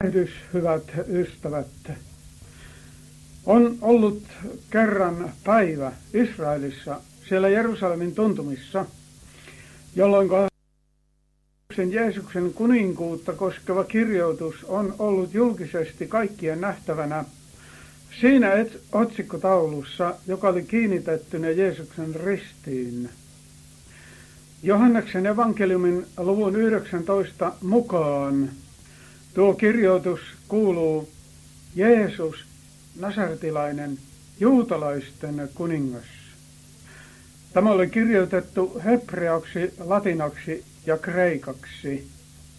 Tervehdys, hyvät ystävät. On ollut kerran päivä Israelissa, siellä Jerusalemin tuntumissa, jolloin Jeesuksen kuninkuutta koskeva kirjoitus on ollut julkisesti kaikkien nähtävänä siinä otsikkotaulussa, joka oli kiinnitettynä Jeesuksen ristiin. Johanneksen evankeliumin luvun 19 mukaan tuo kirjoitus kuuluu: Jeesus, nasaretilainen, juutalaisten kuningas. Tämä oli kirjoitettu hebreaksi, latinaksi ja kreikaksi.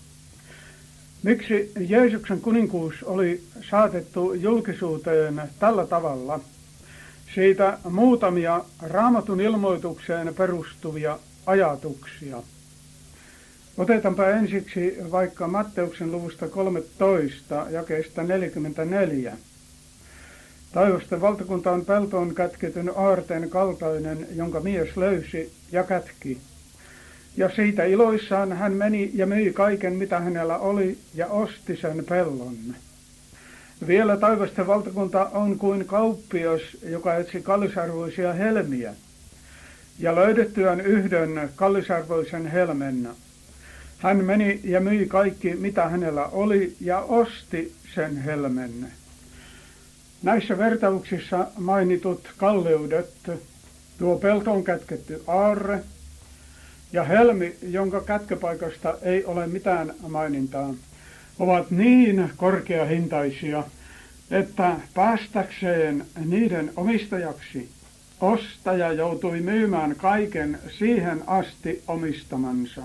Miksi Jeesuksen kuninkuus oli saatettu julkisuuteen tällä tavalla? Siitä muutamia Raamatun ilmoitukseen perustuvia ajatuksia. Otetaanpa ensiksi vaikka Matteuksen luvusta 13, jakeesta 44. Taivasten valtakunta on peltoon kätketyn aarteen kaltainen, jonka mies löysi ja kätki. Ja siitä iloissaan hän meni ja myi kaiken, mitä hänellä oli, ja osti sen pellon. Vielä taivasten valtakunta on kuin kauppias, joka etsi kallisarvoisia helmiä. Ja löydettyään yhden kallisarvoisen helmen, hän meni ja myi kaikki, mitä hänellä oli, ja osti sen helmen. Näissä vertauksissa mainitut kalleudet, tuo peltoon kätketty aarre ja helmi, jonka kätköpaikasta ei ole mitään mainintaa, ovat niin korkeahintaisia, että päästäkseen niiden omistajaksi ostaja joutui myymään kaiken siihen asti omistamansa.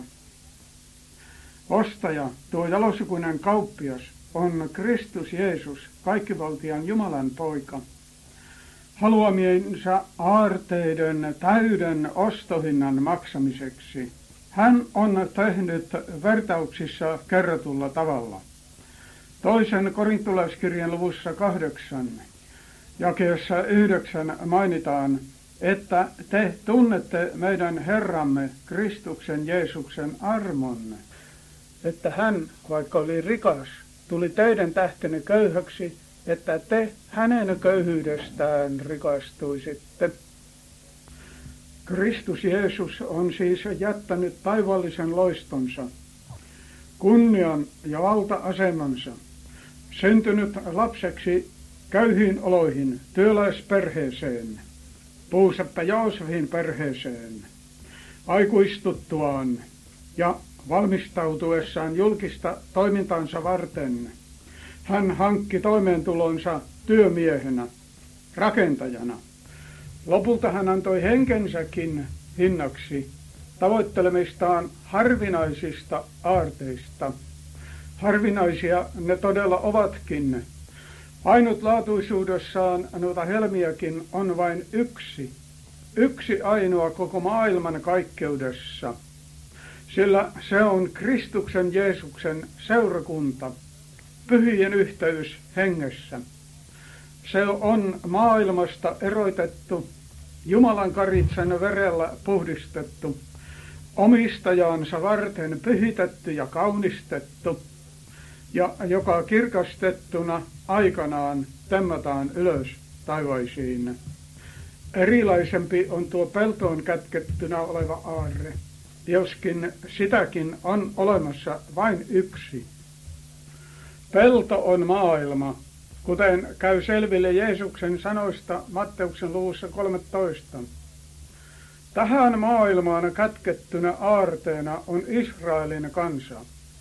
Ostaja, tuo jalosukuinen kauppias, on Kristus Jeesus, kaikkivaltiaan Jumalan poika. Haluamiensa aarteiden täyden ostohinnan maksamiseksi hän on tehnyt vertauksissa kerrotulla tavalla. Toisen korintolaiskirjan luvussa 8, jakeessa 9 mainitaan, että te tunnette meidän Herramme Kristuksen Jeesuksen armon, että hän, vaikka oli rikas, tuli teidän tähtenne köyhäksi, että te hänen köyhyydestään rikastuisitte. Kristus Jeesus on siis jättänyt taivaallisen loistonsa, kunnian ja valta-asemansa, syntynyt lapseksi köyhiin oloihin, työläisperheeseen, puuseppä Joosefin perheeseen, aikuistuttuaan ja valmistautuessaan julkista toimintansa varten hän hankki toimeentulonsa työmiehenä, rakentajana. Lopulta hän antoi henkensäkin hinnaksi tavoittelemistaan harvinaisista aarteista. Harvinaisia ne todella ovatkin. Ainutlaatuisuudessaan noita helmiäkin on vain yksi ainoa koko maailman kaikkeudessa. Sillä se on Kristuksen Jeesuksen seurakunta, pyhien yhteys hengessä. Se on maailmasta erotettu, Jumalan karitsan verellä puhdistettu, omistajansa varten pyhitetty ja kaunistettu, ja joka kirkastettuna aikanaan temmataan ylös taivaisiin. Erilaisempi on tuo peltoon kätkettynä oleva aarre, joskin sitäkin on olemassa vain yksi. Pelto on maailma, kuten käy selville Jeesuksen sanoista Matteuksen luvussa 13. Tähän maailmaan kätkettynä aarteena on Israelin kansa.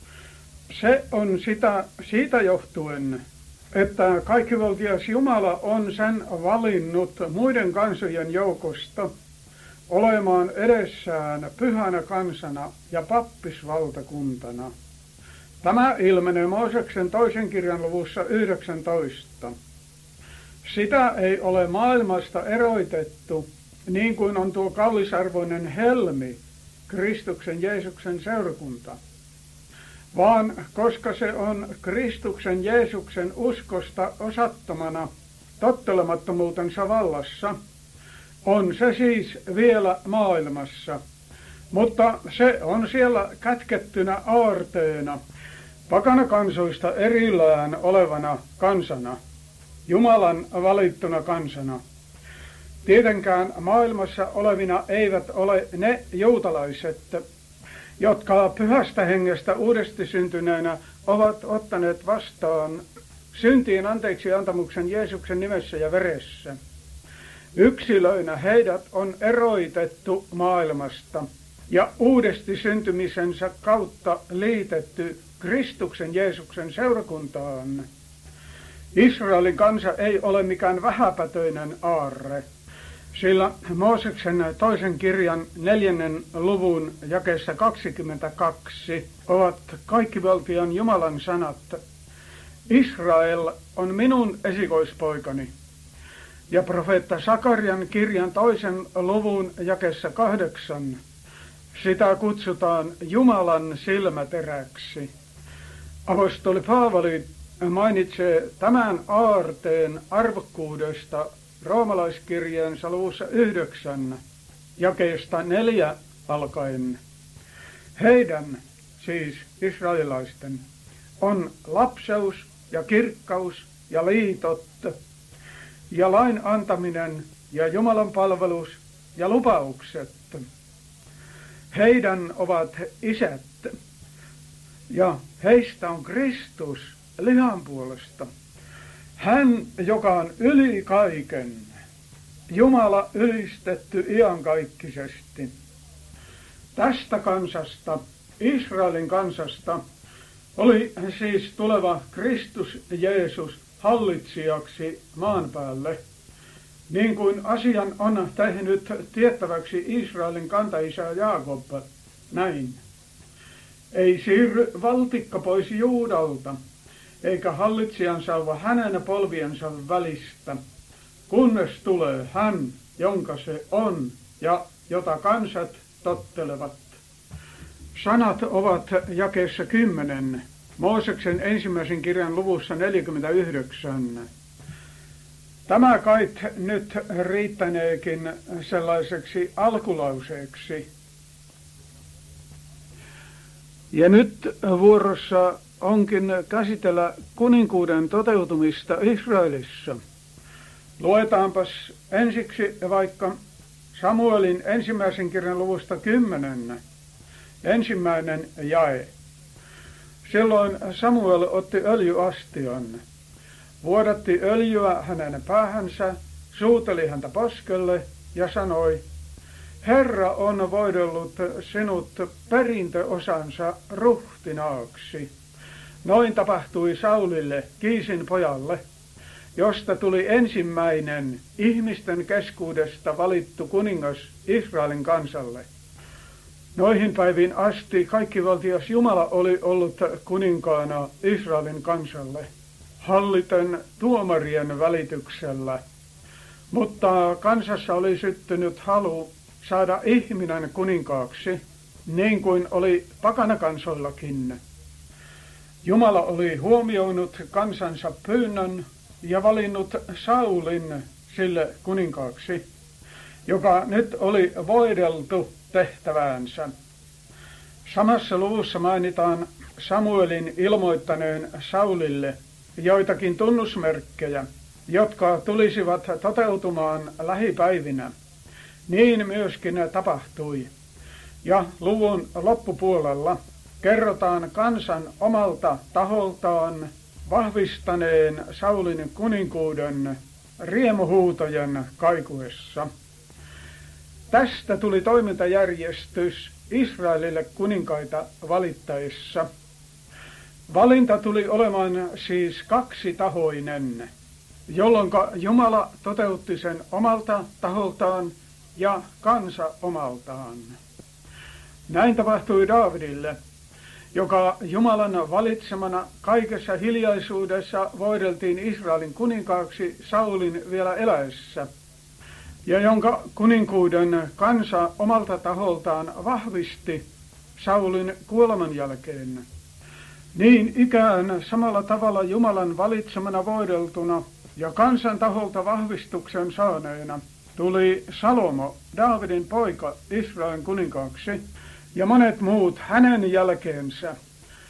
Se on siitä johtuen, että kaikkivaltias Jumala on sen valinnut muiden kansojen joukosta olemaan edessään pyhänä kansana ja pappisvaltakuntana. Tämä ilmenee Mooseksen toisen kirjan luvussa 19. Sitä ei ole maailmasta erotettu, niin kuin on tuo kallisarvoinen helmi, Kristuksen Jeesuksen seurakunta, vaan koska se on Kristuksen Jeesuksen uskosta osattomana tottelemattomuutensa vallassa, on se siis vielä maailmassa, mutta se on siellä kätkettynä aarteena, pakanakansoista erillään olevana kansana, Jumalan valittuna kansana. Tietenkään maailmassa olevina eivät ole ne juutalaiset, jotka pyhästä hengestä uudesti syntyneenä ovat ottaneet vastaan syntien anteeksi antamuksen Jeesuksen nimessä ja veressä. Yksilöinä heidät on eroitettu maailmasta ja uudesti syntymisensä kautta liitetty Kristuksen Jeesuksen seurakuntaan. Israelin kansa ei ole mikään vähäpätöinen aarre, sillä Mooseksen toisen kirjan 4. luvun jakeessa 22 ovat kaikkivaltiaan Jumalan sanat. Israel on minun esikoispoikani. Ja profeetta Sakarian kirjan 2. luvun jakeessa 8 sitä kutsutaan Jumalan silmäteräksi. Apostoli Paavali mainitsee tämän aarteen arvokkuudesta roomalaiskirjeensa luvussa 9 jakeesta 4 alkaen. Heidän, siis israelilaisten, on lapseus ja kirkkaus ja liitot ja lain antaminen ja Jumalan palvelus ja lupaukset. Heidän ovat isät ja heistä on Kristus lihan puolesta. Hän, joka on yli kaiken, Jumala ylistetty iankaikkisesti. Tästä kansasta, Israelin kansasta, oli siis tuleva Kristus Jeesus hallitsijaksi maan päälle, niin kuin asian on tehnyt tiettäväksi Israelin kantaisä Jaakob, näin. Ei siirry valtikka pois Juudalta, eikä hallitsijan sauva hänen polviensa välistä, kunnes tulee hän, jonka se on ja jota kansat tottelevat. Sanat ovat jakeessa 10, Mooseksen ensimmäisen kirjan luvussa 49. Tämä kait nyt riittäneekin sellaiseksi alkulauseeksi. Ja nyt vuorossa onkin käsitellä kuninkuuden toteutumista Israelissa. Luetaanpas ensiksi vaikka Samuelin ensimmäisen kirjan luvusta 10, ensimmäinen jae. Silloin Samuel otti öljyastian, vuodatti öljyä hänen päähänsä, suuteli häntä poskelle ja sanoi, Herra on voidellut sinut perintöosansa ruhtinaaksi. Noin tapahtui Saulille, Kiisin pojalle, josta tuli ensimmäinen ihmisten keskuudesta valittu kuningas Israelin kansalle. Noihin päiviin asti kaikkivaltias Jumala oli ollut kuninkaana Israelin kansalle, halliten tuomarien välityksellä. Mutta kansassa oli syttynyt halu saada ihminen kuninkaaksi, niin kuin oli pakanakansoillakin. Jumala oli huomioinut kansansa pyynnön ja valinnut Saulin sille kuninkaaksi, joka nyt oli voideltu tehtäväänsä. Samassa luvussa mainitaan Samuelin ilmoittaneen Saulille joitakin tunnusmerkkejä, jotka tulisivat toteutumaan lähipäivinä. Niin myöskin tapahtui. Ja luvun loppupuolella kerrotaan kansan omalta taholtaan vahvistaneen Saulin kuninkuuden riemuhuutojen kaikuessa. Tästä tuli toimintajärjestys Israelille kuninkaita valittaessa. Valinta tuli olemaan siis kaksitahoinen, jolloin Jumala toteutti sen omalta taholtaan ja kansa omaltaan. Näin tapahtui Daavidille, joka Jumalan valitsemana kaikessa hiljaisuudessa voideltiin Israelin kuninkaaksi Saulin vielä eläessä, ja jonka kuninkuuden kansa omalta taholtaan vahvisti Saulin kuoleman jälkeen. Niin ikään samalla tavalla Jumalan valitsemana voideltuna ja kansan taholta vahvistuksen saaneena tuli Salomo, Daavidin poika, Israelin kuninkaaksi, ja monet muut hänen jälkeensä.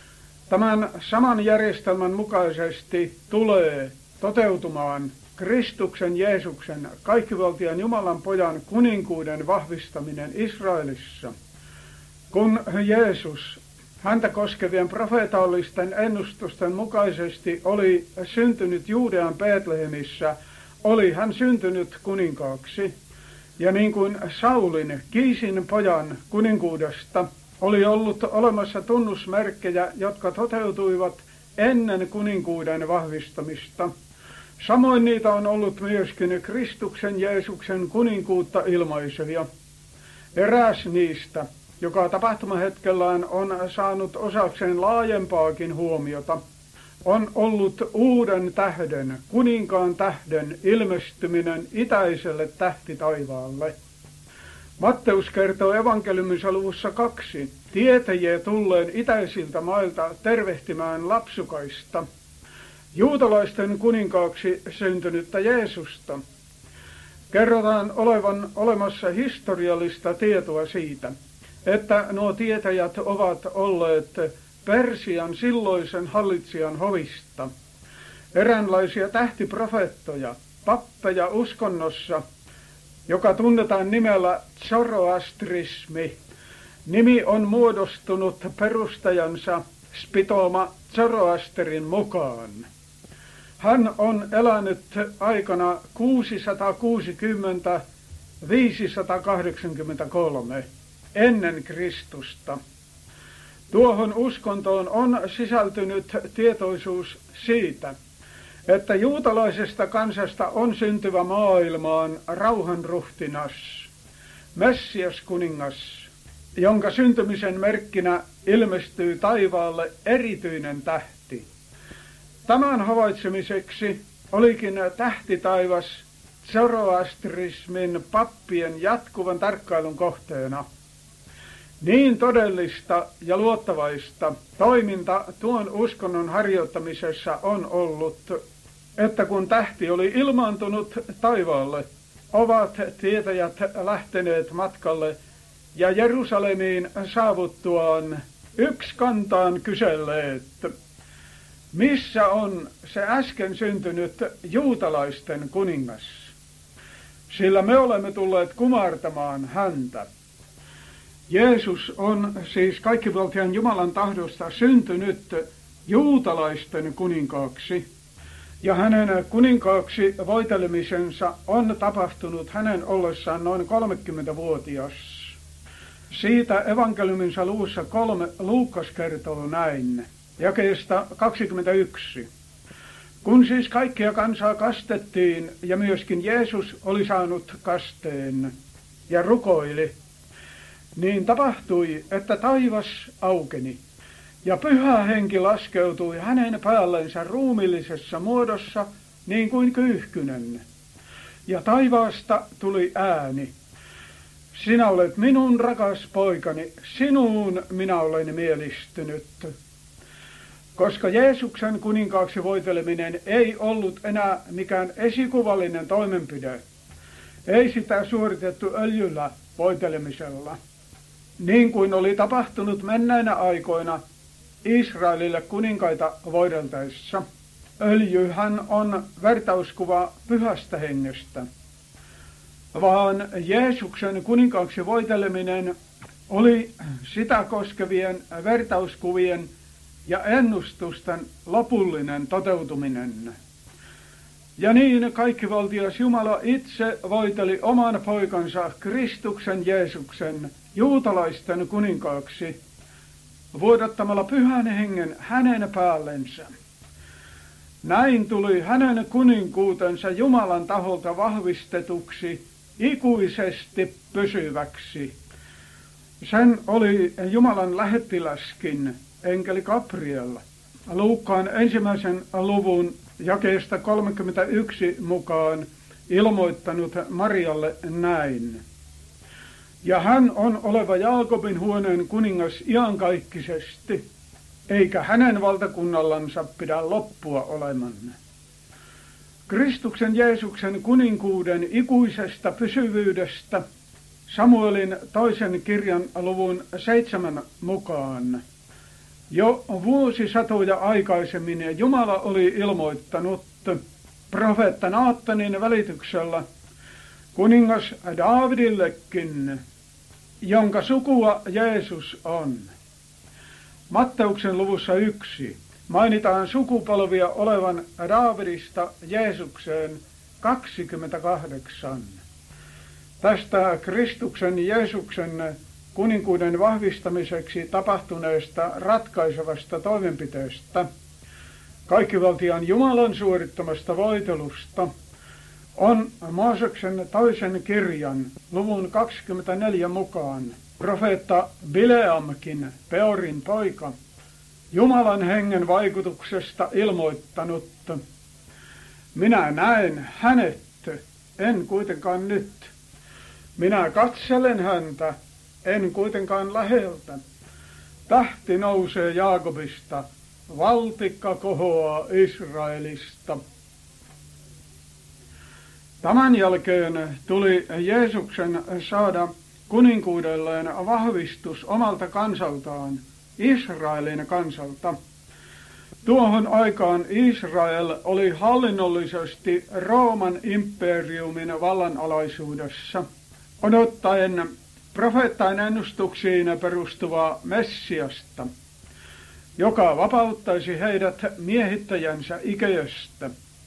Tämän saman järjestelmän mukaisesti tulee toteutumaan Kristuksen Jeesuksen, kaikkivaltiaan Jumalan pojan kuninkuuden vahvistaminen Israelissa. Kun Jeesus häntä koskevien profeetallisten ennustusten mukaisesti oli syntynyt Juudean Betlehemissä, oli hän syntynyt kuninkaaksi. Ja niin kuin Saulin, Kiisin pojan kuninkuudesta, oli ollut olemassa tunnusmerkkejä, jotka toteutuivat ennen kuninkuuden vahvistamista. Samoin niitä on ollut myöskin Kristuksen Jeesuksen kuninkuutta ilmaisevia. Eräs niistä, joka tapahtumahetkellään on saanut osakseen laajempaakin huomiota, on ollut uuden tähden, kuninkaan tähden ilmestyminen itäiselle tähtitaivaalle. Matteus kertoo evankeliuminsa luvussa 2 tietäjiä tulleen itäisiltä mailta tervehtimään lapsukaista, juutalaisten kuninkaaksi syntynyttä Jeesusta. Kerrotaan olevan olemassa historiallista tietoa siitä, että nuo tietäjät ovat olleet Persian silloisen hallitsijan hovista. Eräänlaisia tähtiprofeettoja, pappeja uskonnossa, joka tunnetaan nimellä Zoroastrismi. Nimi on muodostunut perustajansa Spitoma Zoroasterin mukaan. Hän on elänyt aikana 660-583 ennen Kristusta. Tuohon uskontoon on sisältynyt tietoisuus siitä, että juutalaisesta kansasta on syntyvä maailmaan rauhanruhtinas, Messias kuningas, jonka syntymisen merkkinä ilmestyy taivaalle erityinen tähti. Tämän havaitsemiseksi olikin tähtitaivas Zoroastrismin pappien jatkuvan tarkkailun kohteena. Niin todellista ja luottavaista toiminta tuon uskonnon harjoittamisessa on ollut, että kun tähti oli ilmaantunut taivaalle, ovat tietäjät lähteneet matkalle ja Jerusalemiin saavuttuaan yksikantaan kyselleet, missä on se äsken syntynyt juutalaisten kuningas, sillä me olemme tulleet kumartamaan häntä. Jeesus on siis kaikkivaltiaan Jumalan tahdosta syntynyt juutalaisten kuninkaaksi, ja hänen kuninkaaksi voitelemisensa on tapahtunut hänen ollessaan noin 30-vuotias. Siitä evankeliuminsa luvussa 3 Luukas kertoo näin, jakeesta 21. Kun siis kaikkia kansaa kastettiin ja myöskin Jeesus oli saanut kasteen ja rukoili, niin tapahtui, että taivas aukeni ja Pyhä Henki laskeutui hänen päällensä ruumillisessa muodossa niin kuin kyyhkynen. Ja taivaasta tuli ääni: sinä olet minun rakas poikani, sinuun minä olen mielistynyt. Koska Jeesuksen kuninkaaksi voiteleminen ei ollut enää mikään esikuvallinen toimenpide, ei sitä suoritettu öljyllä voitelemisella, niin kuin oli tapahtunut menneinä aikoina Israelille kuninkaita voideltaessa. Öljyhän on vertauskuva Pyhästä Hengestä, vaan Jeesuksen kuninkaaksi voiteleminen oli sitä koskevien vertauskuvien ja ennustusten lopullinen toteutuminen. Ja niin kaikkivaltias Jumala itse voiteli oman poikansa Kristuksen Jeesuksen juutalaisten kuninkaaksi vuodattamalla Pyhän Hengen hänen päällensä. Näin tuli hänen kuninkuutensa Jumalan taholta vahvistetuksi ikuisesti pysyväksi. Sen oli Jumalan lähettiläskin, enkeli Gabriel, Luukkaan 1. luvun jakeesta 31 mukaan ilmoittanut Marialle näin: ja hän on oleva Jaakobin huoneen kuningas iankaikkisesti, eikä hänen valtakunnallansa pidä loppua oleman. Kristuksen Jeesuksen kuninkuuden ikuisesta pysyvyydestä Samuelin 2. kirjan luvun 7 mukaan Jo vuosisatoja aikaisemmin Jumala oli ilmoittanut profeetta Naatanin välityksellä kuningas Daavidillekin, jonka sukua Jeesus on. Matteuksen luvussa 1 mainitaan sukupolvia olevan Daavidista Jeesukseen 28. Tästä Kristuksen Jeesuksen kuninkuuden vahvistamiseksi tapahtuneesta ratkaisevasta toimenpiteestä, kaikkivaltiaan Jumalan suorittamasta voitelusta, on Mooseksen toisen kirjan luvun 24 mukaan profeetta Bileamkin, Peorin poika, Jumalan hengen vaikutuksesta ilmoittanut: minä näen hänet, en kuitenkaan nyt. Minä katselen häntä, en kuitenkaan läheltä. Tähti nousee Jaakobista, valtikka kohoaa Israelista. Tämän jälkeen tuli Jeesuksen saada kuninkuudelleen vahvistus omalta kansaltaan, Israelin kansalta. Tuohon aikaan Israel oli hallinnollisesti Rooman imperiumin vallanalaisuudessa, odottaen profeettain ennustuksiin perustuvaa Messiasta, joka vapauttaisi heidät miehittäjänsä ikäjöstä.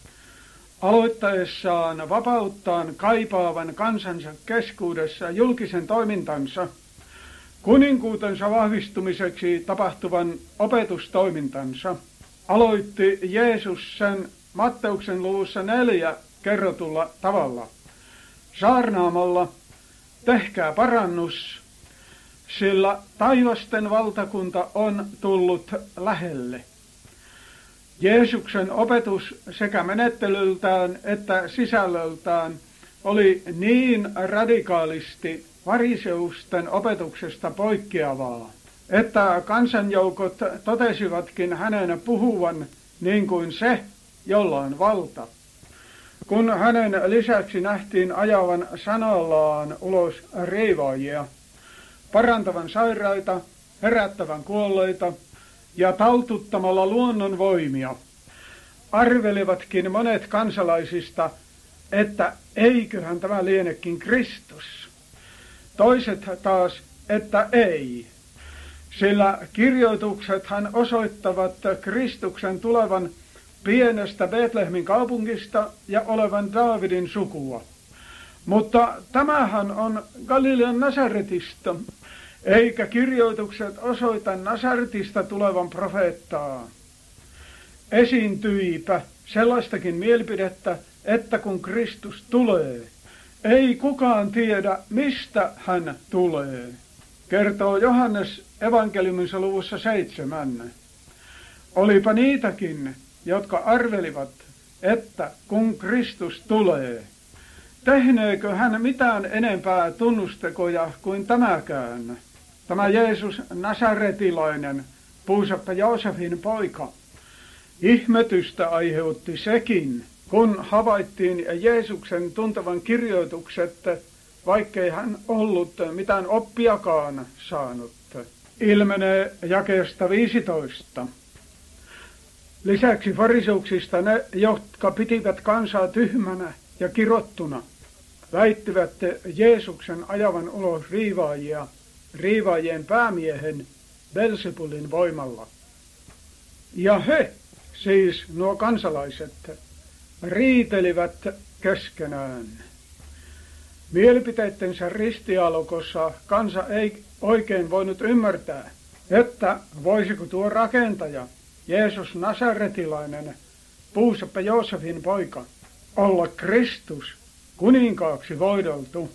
Aloittaessaan vapauttaan kaipaavan kansansa keskuudessa julkisen toimintansa, kuninkuutensa vahvistumiseksi tapahtuvan opetustoimintansa, aloitti Jeesus sen Matteuksen luvussa 4 kerrotulla tavalla, saarnaamalla: tehkää parannus, sillä taivasten valtakunta on tullut lähelle. Jeesuksen opetus sekä menettelyltään että sisällöltään oli niin radikaalisti fariseusten opetuksesta poikkeavaa, että kansanjoukot totesivatkin hänen puhuvan niin kuin se, jolla on valta. Kun hänen lisäksi nähtiin ajavan sanallaan ulos riivaajia, parantavan sairaita, herättävän kuolleita ja taltuttamalla luonnon voimia, arvelivatkin monet kansalaisista, että eiköhän tämä lienekin Kristus. Toiset taas, että ei, sillä kirjoituksethan osoittavat Kristuksen tulevan pienestä Betlehemin kaupungista ja olevan Daavidin sukua. Mutta tämähän on Galilean Nasaretista, eikä kirjoitukset osoita Nasaretista tulevan profeettaa. Esiintyipä sellaistakin mielipidettä, että kun Kristus tulee, ei kukaan tiedä, mistä hän tulee, kertoo Johannes evankeliuminsa luvussa 7. Olipa niitäkin, jotka arvelivat, että kun Kristus tulee, tehneekö hän mitään enempää tunnustekoja kuin tämäkään, tämä Jeesus Nasaretilainen, puusappa Joosefin poika. Ihmetystä aiheutti sekin, kun havaittiin Jeesuksen tuntevan kirjoitukset, vaikkei hän ollut mitään oppiakaan saanut. Ilmenee jakeesta 15. Lisäksi fariseuksista ne, jotka pitivät kansaa tyhmänä ja kirottuna, väittivät Jeesuksen ajavan ulos riivaajia riivaajien päämiehen Belzebulin voimalla. Ja he, siis nuo kansalaiset, riitelivät keskenään. Mielipiteittensä ristialokossa kansa ei oikein voinut ymmärtää, että voisiko tuo rakentaja, Jeesus Nasaretilainen, puusappa Joosefin poika, olla Kristus, kuninkaaksi voideltu.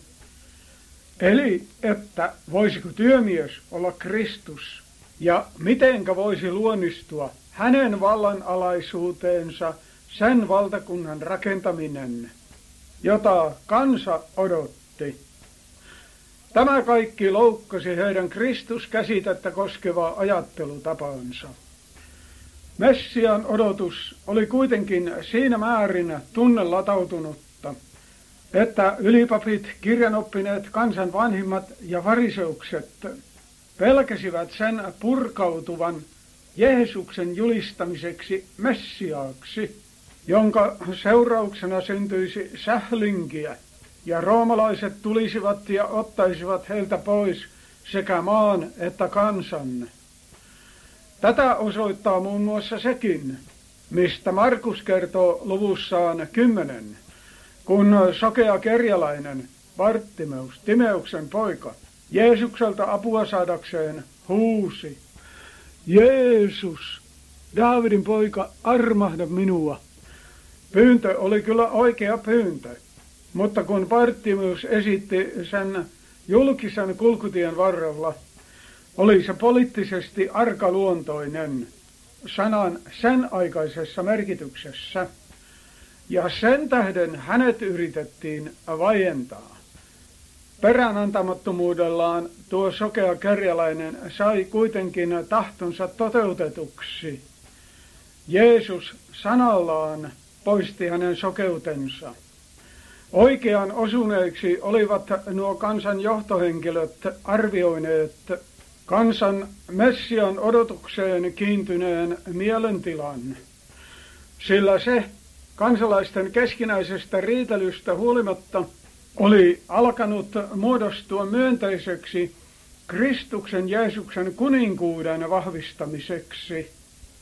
Eli että voisiko työmies olla Kristus ja mitenkä voisi luonnistua hänen vallanalaisuuteensa sen valtakunnan rakentaminen, jota kansa odotti. Tämä kaikki loukkasi heidän Kristuskäsitettä koskevaa ajattelutapaansa. Messian odotus oli kuitenkin siinä määrin tunnelatautunutta, että ylipapit, kirjanoppineet, kansan vanhimmat ja fariseukset pelkäsivät sen purkautuvan Jeesuksen julistamiseksi Messiaaksi, jonka seurauksena syntyisi sählinkiä, ja roomalaiset tulisivat ja ottaisivat heiltä pois sekä maan että kansan. Tätä osoittaa muun muassa sekin, mistä Markus kertoo luvussaan 10, kun sokea kerjäläinen Bartimeus, Timeuksen poika, Jeesukselta apua saadakseen huusi: Jeesus, Daavidin poika, armahda minua. Pyyntö oli kyllä oikea pyyntö, mutta kun Bartimeus esitti sen julkisen kulkutien varrella, oli se poliittisesti arkaluontoinen sanan sen aikaisessa merkityksessä, ja sen tähden hänet yritettiin vaientaa. Peräänantamattomuudellaan tuo sokea kerjäläinen sai kuitenkin tahtonsa toteutetuksi. Jeesus sanallaan poisti hänen sokeutensa. Oikean osuneiksi olivat nuo kansan johtohenkilöt arvioineet kansan Messian odotukseen kiintyneen mielentilan, sillä se kansalaisten keskinäisestä riitelystä huolimatta oli alkanut muodostua myönteiseksi Kristuksen Jeesuksen kuninkuuden vahvistamiseksi.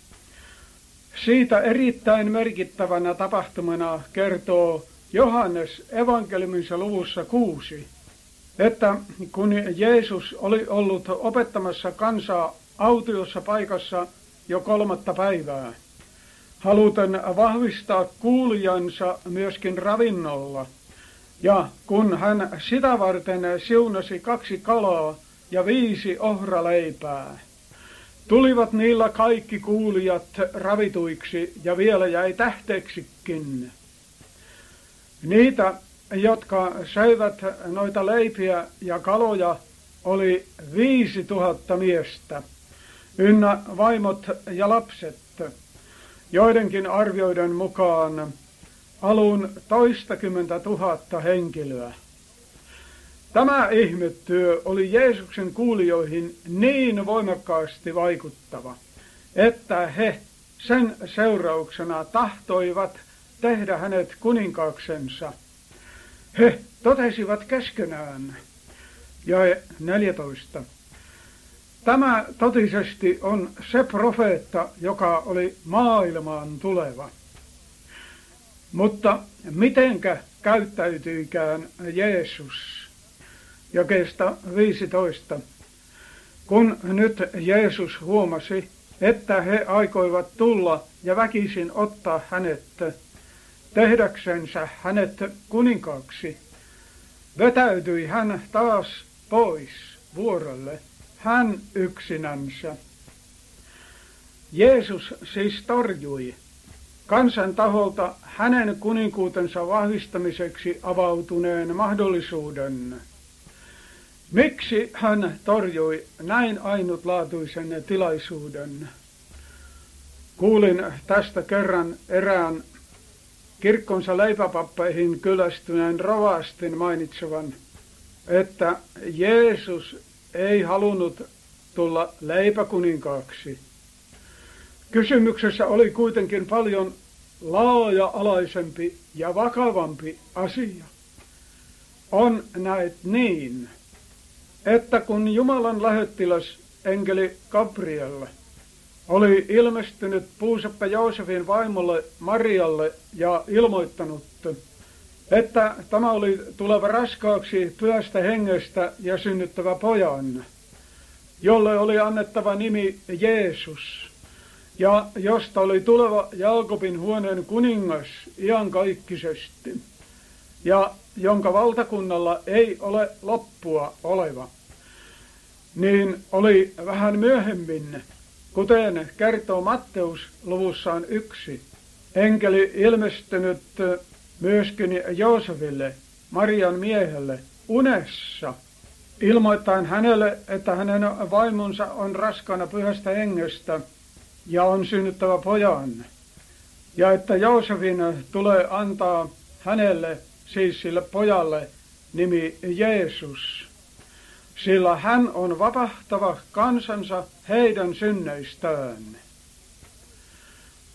Siitä erittäin merkittävänä tapahtumana kertoo Johannes evankeliuminsa luvussa 6, että kun Jeesus oli ollut opettamassa kansaa autiossa paikassa jo 3. päivää, haluten vahvistaa kuulijansa myöskin ravinnolla, ja kun hän sitä varten siunasi 2 kalaa ja 5 ohraleipää, tulivat niillä kaikki kuulijat ravituiksi ja vielä jäi tähteeksikin. Niitä, jotka söivät noita leipiä ja kaloja, oli 5000 miestä, ynnä vaimot ja lapset, joidenkin arvioiden mukaan alun 20 000 henkilöä. Tämä ihmetyö oli Jeesuksen kuulijoihin niin voimakkaasti vaikuttava, että he sen seurauksena tahtoivat tehdä hänet kuninkaaksensa. He totesivat keskenään. Jae 14. Tämä totisesti on se profeetta, joka oli maailmaan tuleva. Mutta mitenkä käyttäytyikään Jeesus? Jakeesta 15. Kun nyt Jeesus huomasi, että he aikoivat tulla ja väkisin ottaa hänet, tehdäksensä hänet kuninkaaksi, vetäytyi hän taas pois vuorolle, hän yksinänsä. Jeesus siis torjui kansan taholta hänen kuninkuutensa vahvistamiseksi avautuneen mahdollisuuden. Miksi hän torjui näin ainutlaatuisen tilaisuuden? Kuulin tästä kerran erään kirkkonsa leipäpappeihin kyllästyneen rovastin mainitsevan, että Jeesus ei halunnut tulla leipäkuninkaaksi. Kysymyksessä oli kuitenkin paljon laaja-alaisempi ja vakavampi asia. On näet niin, että kun Jumalan lähettiläs enkeli Gabriel oli ilmestynyt puuseppä Joosefin vaimolle Marialle ja ilmoittanut, että tämä oli tuleva raskaaksi Pyhästä Hengestä ja synnyttävä pojan, jolle oli annettava nimi Jeesus, ja josta oli tuleva Jaakobin huoneen kuningas iankaikkisesti, ja jonka valtakunnalla ei ole loppua oleva, niin oli vähän myöhemmin, kuten kertoo Matteus luvussaan 1, enkeli ilmestynyt myöskin Joosefille, Marian miehelle, unessa, ilmoittaen hänelle, että hänen vaimonsa on raskaana Pyhästä Hengestä ja on synnyttävä pojan, ja että Joosefin tulee antaa hänelle, siis sille pojalle, nimi Jeesus, sillä hän on vapahtava kansansa heidän synneistään.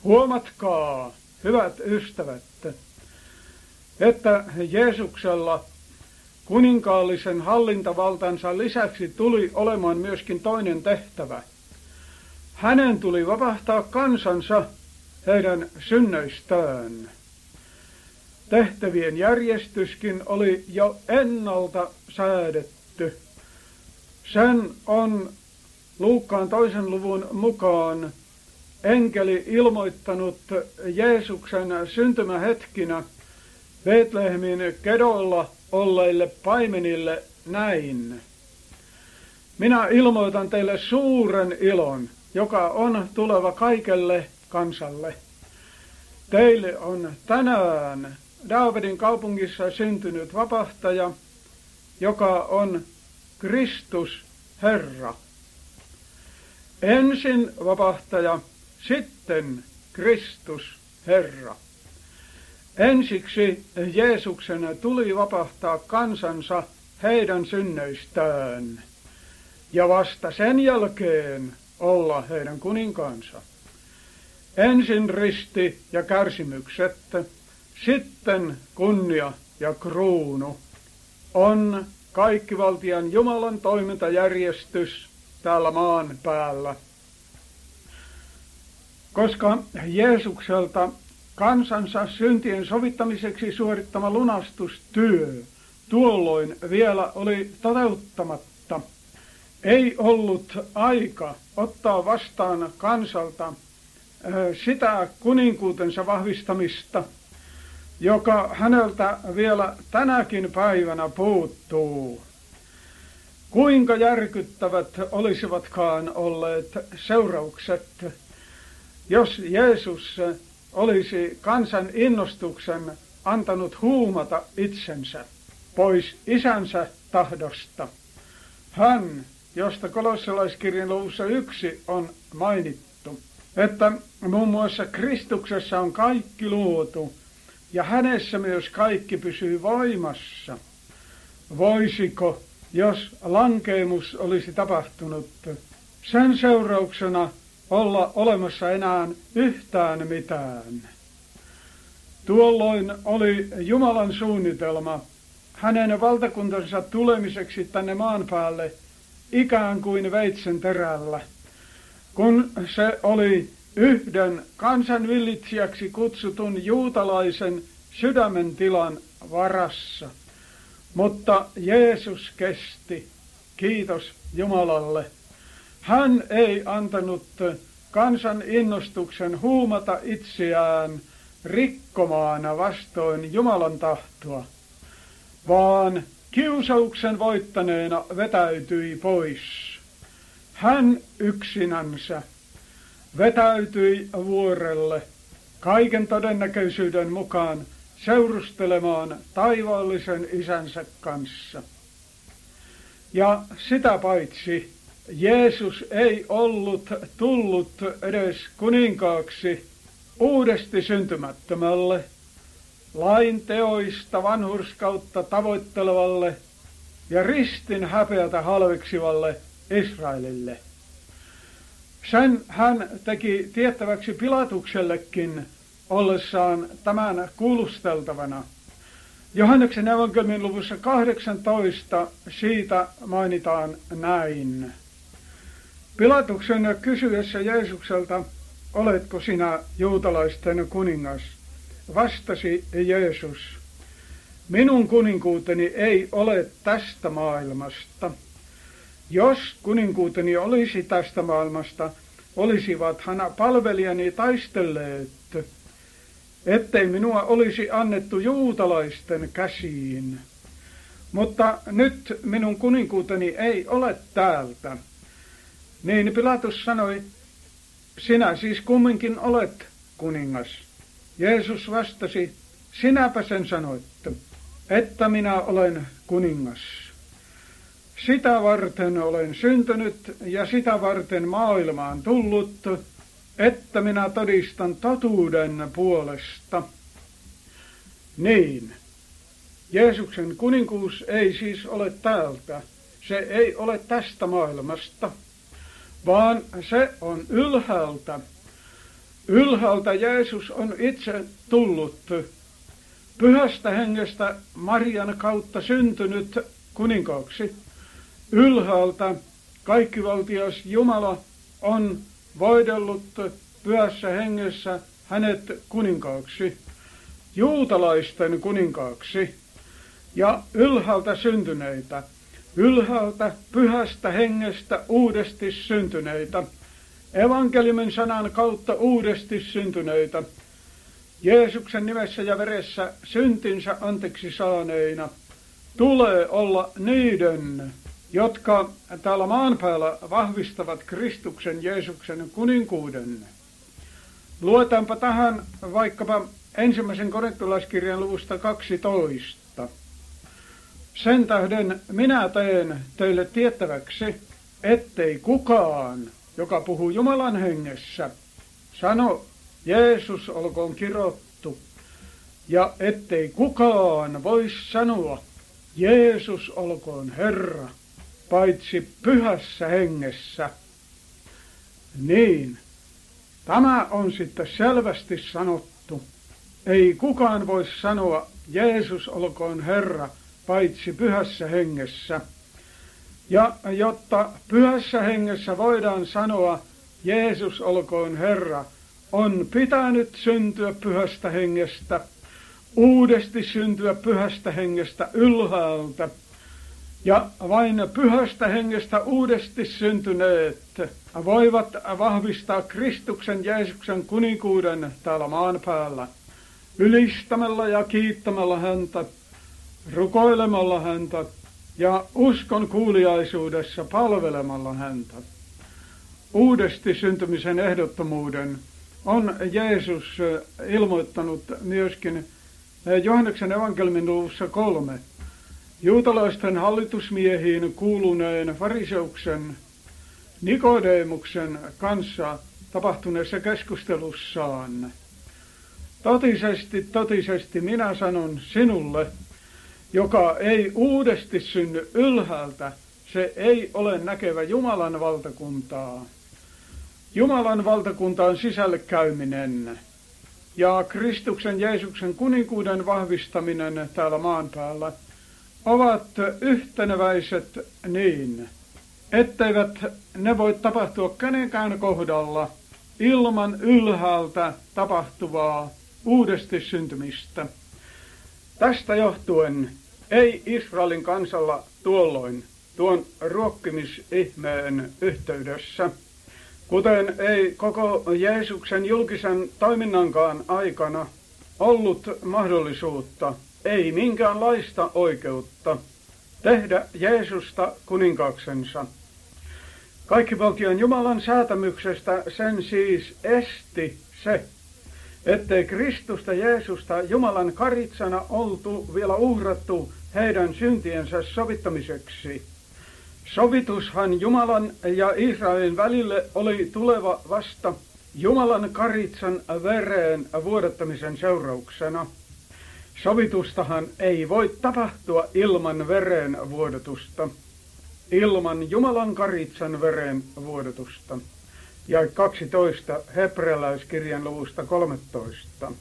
Huomatkaa, hyvät ystävät, että Jeesuksella kuninkaallisen hallintavaltansa lisäksi tuli olemaan myöskin toinen tehtävä. Hänen tuli vapahtaa kansansa heidän synneistään. Tehtävien järjestyskin oli jo ennalta säädetty. Sen on Luukkaan 2. luvun mukaan enkeli ilmoittanut Jeesuksen syntymähetkinä Betlehemin kedoilla olleille paimenille näin. Minä ilmoitan teille suuren ilon, joka on tuleva kaikelle kansalle. Teille on tänään Daavidin kaupungissa syntynyt vapahtaja, joka on Kristus Herra. Ensin vapahtaja, sitten Kristus Herra. Ensiksi Jeesuksen tuli vapahtaa kansansa heidän synneistään ja vasta sen jälkeen olla heidän kuninkaansa. Ensin risti ja kärsimykset, sitten kunnia ja kruunu on kaikkivaltian Jumalan toimintajärjestys täällä maan päällä. Koska Jeesukselta kansansa syntien sovittamiseksi suorittama lunastustyö tuolloin vielä oli toteuttamatta, ei ollut aika ottaa vastaan kansalta sitä kuninkuutensa vahvistamista, joka häneltä vielä tänäkin päivänä puuttuu. Kuinka järkyttävät olisivatkaan olleet seuraukset, jos Jeesus olisi kansan innostuksen antanut huumata itsensä pois isänsä tahdosta. Hän, josta kolossalaiskirjan luvussa 1 on mainittu, että muun muassa Kristuksessa on kaikki luotu ja hänessä myös kaikki pysyy voimassa. Voisiko, jos lankeemus olisi tapahtunut, sen seurauksena olla olemassa enää yhtään mitään? Tuolloin oli Jumalan suunnitelma hänen valtakuntansa tulemiseksi tänne maan päälle ikään kuin veitsen terällä, kun se oli yhden kansanvillitsijäksi kutsutun juutalaisen sydämentilan varassa. Mutta Jeesus kesti, kiitos Jumalalle. Hän ei antanut kansan innostuksen huumata itseään rikkomaana vastoin Jumalan tahtoa, vaan kiusauksen voittaneena vetäytyi pois. Hän yksinänsä vetäytyi vuorelle kaiken todennäköisyyden mukaan seurustelemaan taivaallisen isänsä kanssa. Ja sitä paitsi Jeesus ei ollut tullut edes kuninkaaksi uudesti syntymättömälle, lain teoista vanhurskautta tavoittelevalle ja ristin häpeätä halveksivalle Israelille. Sen hän teki tiettäväksi Pilatuksellekin ollessaan tämän kuulusteltavana. Johanneksen evankeliumin luvussa 18 siitä mainitaan näin. Pilatuksen kysyessä Jeesukselta, oletko sinä juutalaisten kuningas? Vastasi Jeesus, minun kuninkuuteni ei ole tästä maailmasta. Jos kuninkuuteni olisi tästä maailmasta, olisivathan palvelijani taistelleet, ettei minua olisi annettu juutalaisten käsiin. Mutta nyt minun kuninkuuteni ei ole täältä. Niin Pilatus sanoi, sinä siis kumminkin olet kuningas. Jeesus vastasi, sinäpä sen sanoit, että minä olen kuningas. Sitä varten olen syntynyt ja sitä varten maailmaan tullut, että minä todistan totuuden puolesta. Niin, Jeesuksen kuninkuus ei siis ole täältä, se ei ole tästä maailmasta, vaan se on ylhäältä. Ylhäältä Jeesus on itse tullut, Pyhästä Hengestä Marian kautta syntynyt kuninkaaksi. Ylhäältä kaikkivaltias Jumala on voidellut Pyhässä Hengessä hänet kuninkaaksi, juutalaisten kuninkaaksi ja ylhäältä syntyneitä, ylhäältä Pyhästä Hengestä uudesti syntyneitä, evankeliumin sanan kautta uudesti syntyneitä, Jeesuksen nimessä ja veressä syntinsä anteeksi saaneina, tulee olla niiden, jotka täällä maan päällä vahvistavat Kristuksen Jeesuksen kuninkuuden. Luetaanpa tähän vaikkapa 1. korintolaiskirjan luvusta 12. Sen tähden minä teen teille tiettäväksi, ettei kukaan, joka puhuu Jumalan hengessä, sano Jeesus olkoon kirottu, ja ettei kukaan voi sanoa Jeesus olkoon Herra, paitsi Pyhässä Hengessä. Niin, tämä on sitten selvästi sanottu. Ei kukaan voi sanoa Jeesus olkoon Herra, paitsi Pyhässä Hengessä. Ja jotta Pyhässä Hengessä voidaan sanoa Jeesus olkoon Herra, on pitänyt syntyä Pyhästä Hengestä, uudesti syntyä Pyhästä Hengestä ylhäältä. Ja vain Pyhästä Hengestä uudesti syntyneet voivat vahvistaa Kristuksen Jeesuksen kuninkuuden täällä maan päällä, ylistämällä ja kiittämällä häntä, rukoilemalla häntä ja uskon kuuliaisuudessa palvelemalla häntä. Uudesti syntymisen ehdottomuuden on Jeesus ilmoittanut myöskin Johanneksen evankeliumin luvussa 3. Juutalaisten hallitusmiehiin kuuluneen fariseuksen Nikodemuksen kanssa tapahtuneessa keskustelussaan. Totisesti minä sanon sinulle, joka ei uudesti synny ylhäältä, se ei ole näkevä Jumalan valtakuntaa. Jumalan valtakuntaan sisälle käyminen ja Kristuksen Jeesuksen kuninkuuden vahvistaminen täällä maan päällä ovat yhteneväiset niin, etteivät ne voi tapahtua kenenkään kohdalla ilman ylhäältä tapahtuvaa uudesti syntymistä. Tästä johtuen ei Israelin kansalla tuolloin tuon ruokkimisihmeen yhteydessä, kuten ei koko Jeesuksen julkisen toiminnankaan aikana ollut mahdollisuutta, ei minkäänlaista oikeutta tehdä Jeesusta kuninkaaksensa. Kaikkivaltiaan Jumalan säätämyksestä sen siis esti se, ettei Kristusta Jeesusta Jumalan karitsana oltu vielä uhrattu heidän syntiensä sovittamiseksi. Sovitushan Jumalan ja Israelin välille oli tuleva vasta Jumalan karitsan vereen vuodattamisen seurauksena. Sovitustahan ei voi tapahtua ilman veren vuodatusta, ilman Jumalan karitsan veren vuodatusta. Ja 12 hebrealaiskirjan luvusta 13.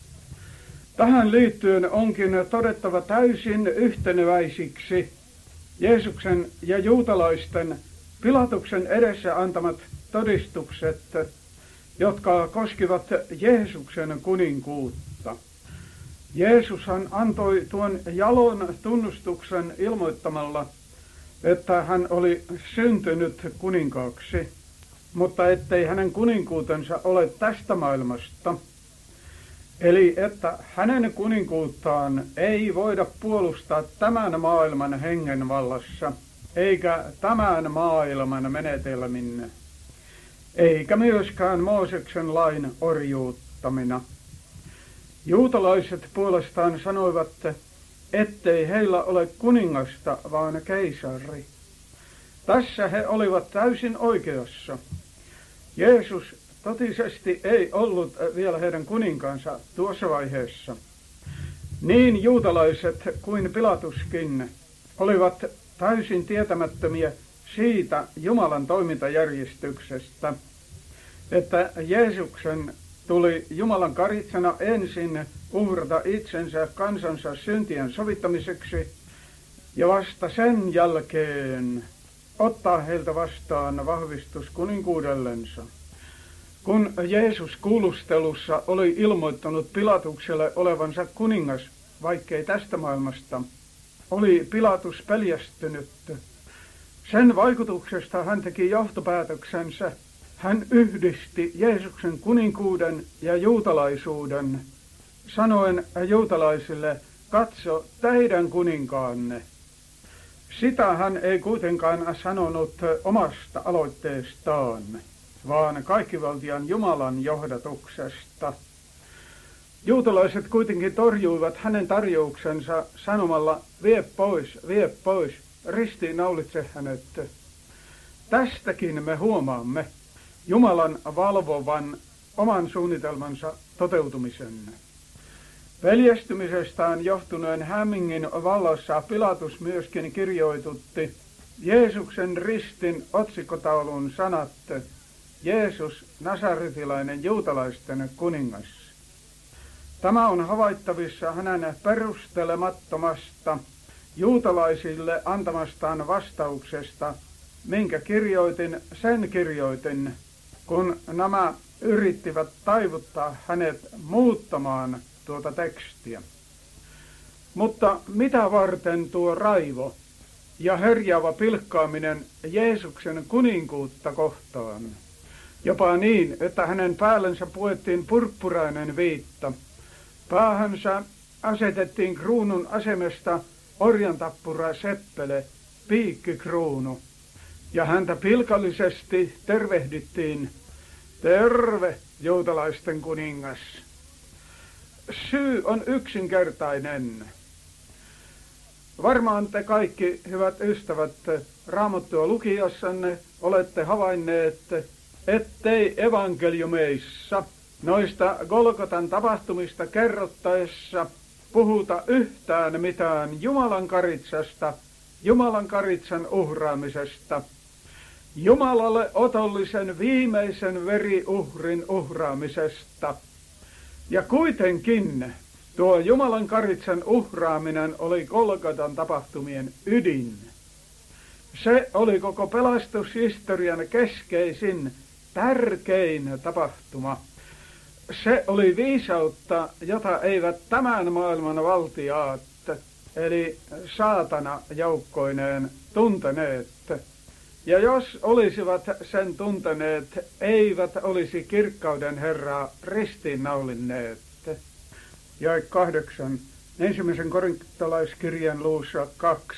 Tähän liittyen onkin todettava täysin yhteneväisiksi Jeesuksen ja juutalaisten Pilatuksen edessä antamat todistukset, jotka koskivat Jeesuksen kuninkuutta. Jeesushan antoi tuon jalon tunnustuksen ilmoittamalla, että hän oli syntynyt kuninkaaksi, mutta ettei hänen kuninkuutensa ole tästä maailmasta. Eli että hänen kuninkuuttaan ei voida puolustaa tämän maailman hengen vallassa, eikä tämän maailman menetelmin, eikä myöskään Mooseksen lain orjuuttamina. Juutalaiset puolestaan sanoivat, ettei heillä ole kuningasta, vaan keisari. Tässä he olivat täysin oikeassa. Jeesus totisesti ei ollut vielä heidän kuninkaansa tuossa vaiheessa. Niin juutalaiset kuin Pilatuskin olivat täysin tietämättömiä siitä Jumalan toimintajärjestyksestä, että Jeesuksen tuli Jumalan karitsana ensin uhrata itsensä kansansa syntien sovittamiseksi ja vasta sen jälkeen ottaa heiltä vastaan vahvistus kuninkuudellensa. Kun Jeesus kuulustelussa oli ilmoittanut Pilatukselle olevansa kuningas, vaikkei tästä maailmasta, oli Pilatus peljästynyt. Sen vaikutuksesta hän teki johtopäätöksensä. Hän yhdisti Jeesuksen kuninkuuden ja juutalaisuuden, sanoen juutalaisille, katso teidän kuninkaanne. Sitä hän ei kuitenkaan sanonut omasta aloitteestaan, vaan kaikkivaltiaan Jumalan johdatuksesta. Juutalaiset kuitenkin torjuivat hänen tarjouksensa sanomalla, vie pois, ristiinnaulitse hänet. Tästäkin me huomaamme Jumalan valvovan oman suunnitelmansa toteutumisen. Peljästymisestään johtuneen hämmingin vallassa Pilatus myöskin kirjoitutti Jeesuksen ristin otsikkotaulun sanat, Jeesus, nasaretilainen juutalaisten kuningas. Tämä on havaittavissa hänen perustelemattomasta juutalaisille antamastaan vastauksesta, minkä sen kirjoitin, kun nämä yrittivät taivuttaa hänet muuttamaan tuota tekstiä. Mutta mitä varten tuo raivo ja herjaava pilkkaaminen Jeesuksen kuninkuutta kohtaan? Jopa niin, että hänen päällensä puettiin purppurainen viitta. Päähänsä asetettiin kruunun asemesta orjantappura seppele, piikkikruunu. Ja häntä pilkallisesti tervehdittiin, terve juutalaisten kuningas. Syy on yksinkertainen. Varmaan te kaikki, hyvät ystävät, Raamattua lukiessanne olette havainneet, ettei evankeliumeissa noista Golgotan tapahtumista kerrottaessa puhuta yhtään mitään Jumalan karitsasta, Jumalan karitsan uhraamisesta, Jumalalle otollisen viimeisen veriuhrin uhraamisesta. Ja kuitenkin tuo Jumalan karitsan uhraaminen oli Golgotan tapahtumien ydin. Se oli koko pelastushistorian keskeisin, tärkein tapahtuma. Se oli viisautta, jota eivät tämän maailman valtiaat, eli saatana joukkoineen, tunteneet. Ja jos olisivat sen tunteneet, eivät olisi kirkkauden Herraa ristiinnaulinneet. Jae 8, 1. Korintolaiskirjan luvussa 2.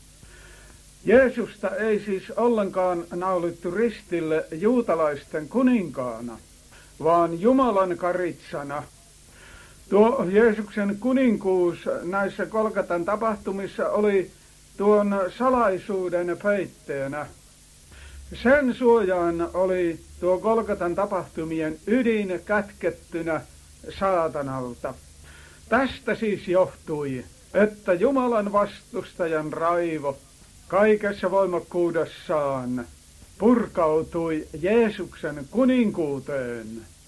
Jeesusta ei siis ollenkaan naulittu ristille juutalaisten kuninkaana, vaan Jumalan karitsana. Tuo Jeesuksen kuninkuus näissä Golgatan tapahtumissa oli tuon salaisuuden peitteenä. Sen suojaan oli tuo Golgatan tapahtumien ydin kätkettynä saatanalta. Tästä siis johtui, että Jumalan vastustajan raivo kaikessa voimakkuudessaan purkautui Jeesuksen kuninkuuteen.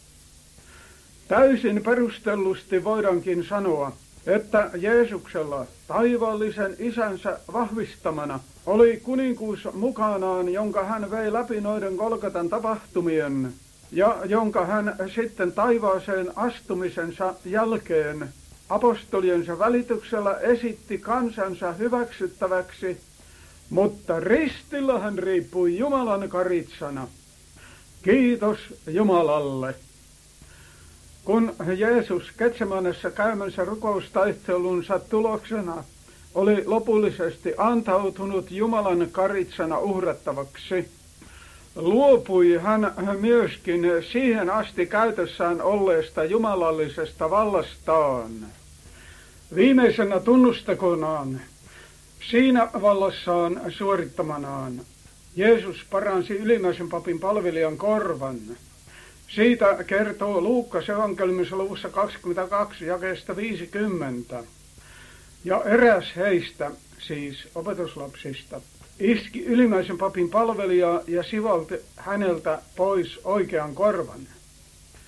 Täysin perustellusti voidaankin sanoa, että Jeesuksella taivaallisen isänsä vahvistamana oli kuninkuus mukanaan, jonka hän vei läpi noiden Golgatan tapahtumien ja jonka hän sitten taivaaseen astumisensa jälkeen apostoliensa välityksellä esitti kansansa hyväksyttäväksi, mutta ristillä hän riippui Jumalan karitsana. Kiitos Jumalalle. Kun Jeesus Getsemanessa käymänsä rukoustaistelunsa tuloksena oli lopullisesti antautunut Jumalan karitsana uhrattavaksi, luopui hän myöskin siihen asti käytössään olleesta jumalallisesta vallastaan. Viimeisenä tunnustakonaan, siinä vallassaan suorittamanaan, Jeesus paransi ylimmäisen papin palvelijan korvan. Siitä kertoo Luukkas evankeliumissa luvussa 22, jakeesta 50. Ja eräs heistä, siis opetuslapsista, iski ylimmäisen papin palvelijaa ja sivalti häneltä pois oikean korvan.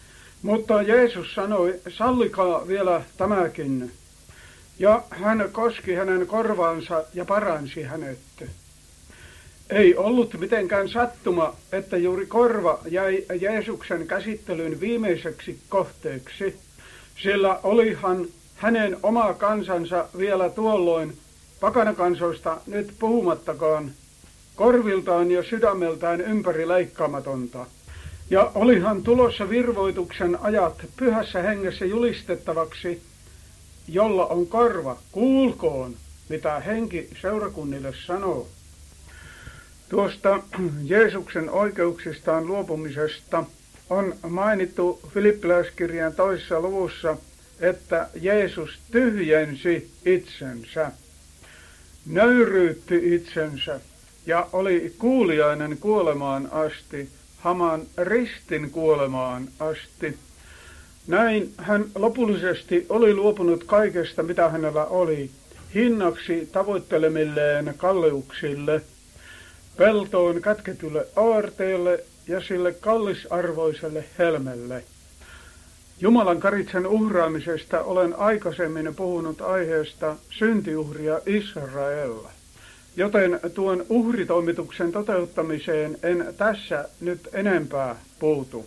Mutta Jeesus sanoi, sallikaa vielä tämäkin. Ja hän koski hänen korvaansa ja paransi hänet. Ei ollut mitenkään sattuma, että juuri korva jäi Jeesuksen käsittelyn viimeiseksi kohteeksi, sillä olihan hänen oma kansansa vielä tuolloin, pakanakansoista nyt puhumattakaan, korviltaan ja sydämeltään ympäri leikkaamatonta. Ja olihan tulossa virvoituksen ajat pyhässä hengessä julistettavaksi, jolla on korva, kuulkoon, mitä henki seurakunnille sanoo. Tuosta Jeesuksen oikeuksistaan luopumisesta on mainittu Filippiläiskirjan 2. luvussa, että Jeesus tyhjensi itsensä, nöyryytti itsensä ja oli kuuliainen kuolemaan asti, hamaan ristin kuolemaan asti. Näin hän lopullisesti oli luopunut kaikesta, mitä hänellä oli, hinnaksi tavoittelemilleen kalleuksille, peltoon kätketylle aarteelle ja sille kallisarvoiselle helmelle. Jumalan karitsan uhraamisesta olen aikaisemmin puhunut aiheesta syntiuhria Israel, joten tuon uhritoimituksen toteuttamiseen en tässä nyt enempää puutu.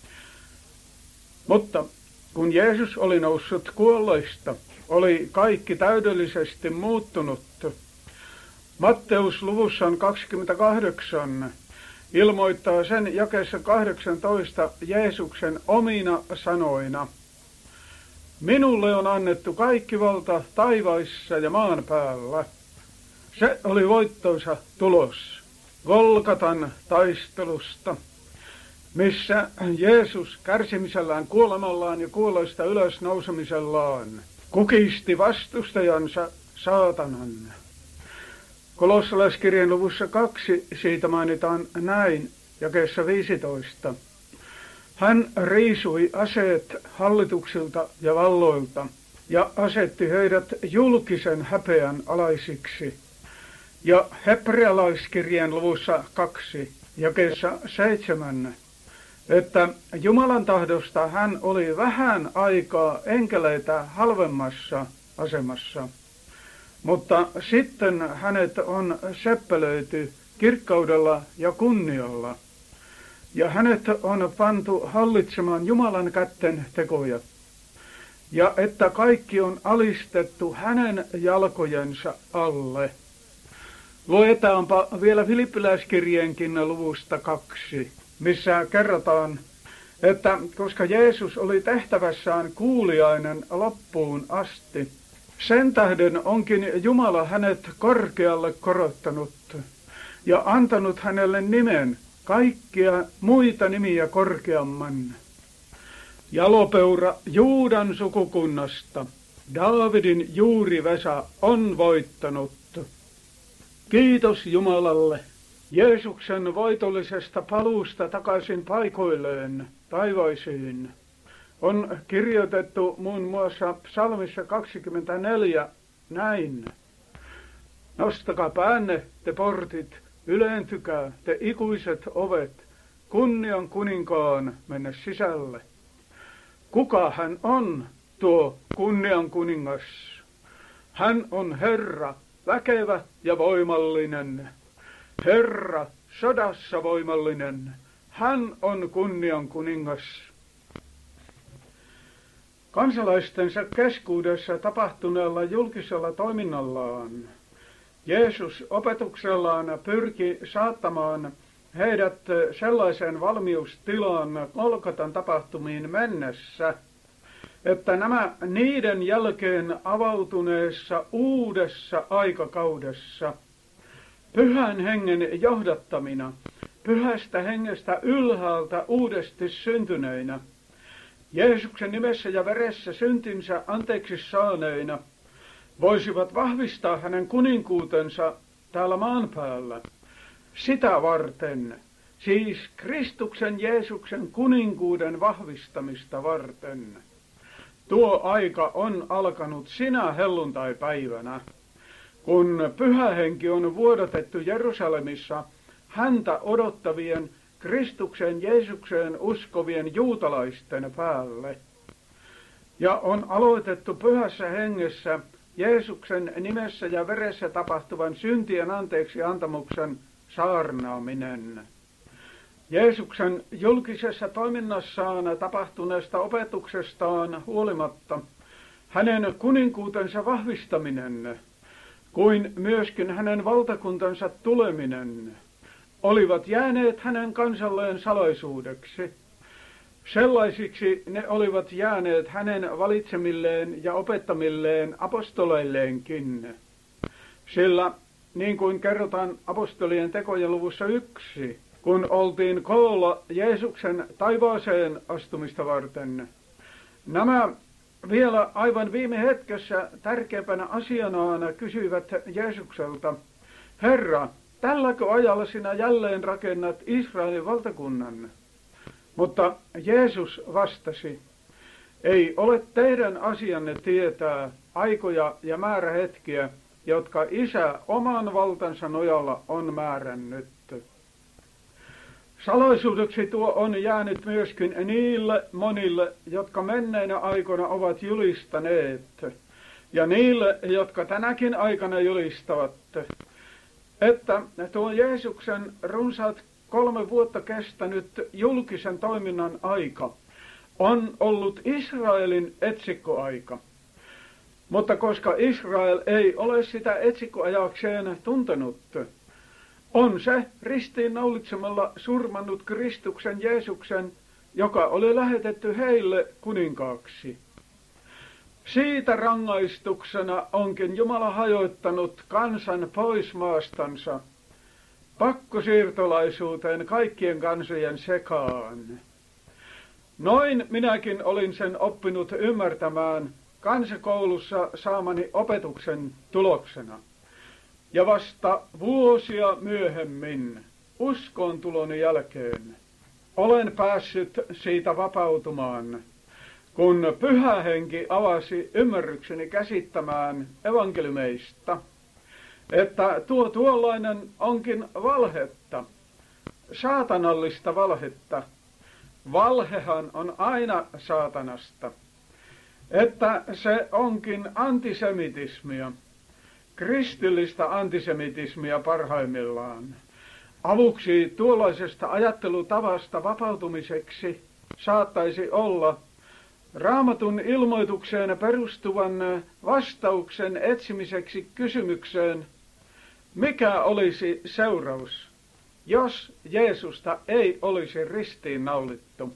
Mutta kun Jeesus oli noussut kuolleista, oli kaikki täydellisesti muuttunut. Matteus luvussaan 28 ilmoittaa sen jakeessa 18 Jeesuksen omina sanoina. Minulle on annettu kaikki valta taivaissa ja maan päällä. Se oli voittonsa tulos Golgatan taistelusta, missä Jeesus kärsimisellään, kuolemallaan ja kuolleista ylös nousemisellaan kukisti vastustajansa saatanan. Kolossalaiskirjan luvussa 2 siitä mainitaan näin, jakeessa 15. Hän riisui aseet hallituksilta ja valloilta ja asetti heidät julkisen häpeän alaisiksi. Ja hebrealaiskirjan luvussa 2, jakeessa 7, että Jumalan tahdosta hän oli vähän aikaa enkeleitä halvemmassa asemassa. Mutta sitten hänet on seppelöity kirkkaudella ja kunnialla, ja hänet on pantu hallitsemaan Jumalan kätten tekoja, ja että kaikki on alistettu hänen jalkojensa alle. Luetaanpa vielä Filippiläiskirjeenkin luvusta 2, missä kerrotaan, että koska Jeesus oli tehtävässään kuuliainen loppuun asti, sen tähden onkin Jumala hänet korkealle korottanut ja antanut hänelle nimen kaikkia muita nimiä korkeamman. Jalopeura Juudan sukukunnasta, Daavidin juurivesa on voittanut. Kiitos Jumalalle Jeesuksen voitollisesta paluusta takaisin paikoilleen taivaisiin. On kirjoitettu muun muassa psalmissa 24 näin. Nostakaa päänne te portit, yleentykää te ikuiset ovet, kunnian kuninkaan mennä sisälle. Kuka hän on, tuo kunnian kuningas? Hän on Herra, väkevä ja voimallinen. Herra, sodassa voimallinen. Hän on kunnian kuningas. Kansalaistensa keskuudessa tapahtuneella julkisella toiminnallaan Jeesus opetuksellaan pyrki saattamaan heidät sellaiseen valmiustilaan Golgatan tapahtumiin mennessä, että nämä niiden jälkeen avautuneessa uudessa aikakaudessa, pyhän hengen johdattamina, pyhästä hengestä ylhäältä uudesti syntyneinä, Jeesuksen nimessä ja veressä syntinsä anteeksi saaneina, voisivat vahvistaa hänen kuninkuutensa täällä maan päällä. Sitä varten, siis Kristuksen Jeesuksen kuninkuuden vahvistamista varten. Tuo aika on alkanut sinä helluntaipäivänä, kun pyhä henki on vuodatettu Jerusalemissa häntä odottavien Kristuksen Jeesukseen uskovien juutalaisten päälle. Ja on aloitettu pyhässä hengessä Jeesuksen nimessä ja veressä tapahtuvan syntien anteeksi antamuksen saarnaaminen. Jeesuksen julkisessa toiminnassaan tapahtuneesta opetuksestaan huolimatta hänen kuninkuutensa vahvistaminen, kuin myöskin hänen valtakuntansa tuleminen, olivat jääneet hänen kansalleen salaisuudeksi. Sellaisiksi ne olivat jääneet hänen valitsemilleen ja opettamilleen apostoleilleenkin. Sillä, niin kuin kerrotaan apostolien tekojen luvussa 1, kun oltiin koolla Jeesuksen taivaaseen astumista varten, nämä vielä aivan viime hetkessä tärkeimpänä asianaan kysyivät Jeesukselta, Herra, tälläkö ajalla sinä jälleen rakennat Israelin valtakunnan? Mutta Jeesus vastasi, ei ole teidän asianne tietää aikoja ja määrähetkiä, jotka Isä oman valtansa nojalla on määrännyt. Salaisuudeksi tuo on jäänyt myöskin niille monille, jotka menneinä aikoina ovat julistaneet, ja niille, jotka tänäkin aikana julistavat, että tuo Jeesuksen runsaat 3 vuotta kestänyt julkisen toiminnan aika on ollut Israelin etsikkoaika. Mutta koska Israel ei ole sitä etsikkoajakseen tuntenut, on se ristiinnaulitsemalla surmannut Kristuksen Jeesuksen, joka oli lähetetty heille kuninkaaksi. Siitä rangaistuksena onkin Jumala hajoittanut kansan pois maastansa, pakkosiirtolaisuuteen kaikkien kansojen sekaan. Noin minäkin olin sen oppinut ymmärtämään kansakoulussa saamani opetuksen tuloksena. Ja vasta vuosia myöhemmin, uskontuloni jälkeen, olen päässyt siitä vapautumaan, kun Pyhä Henki avasi ymmärrykseni käsittämään evankeliumeista, että tuollainen onkin valhetta, saatanallista valhetta. Valhehan on aina saatanasta, että se onkin antisemitismia, kristillistä antisemitismia parhaimmillaan. Avuksi tuollaisesta ajattelutavasta vapautumiseksi saattaisi olla Raamatun ilmoitukseen perustuvan vastauksen etsimiseksi kysymykseen, mikä olisi seuraus, jos Jeesusta ei olisi ristiinnaulittu.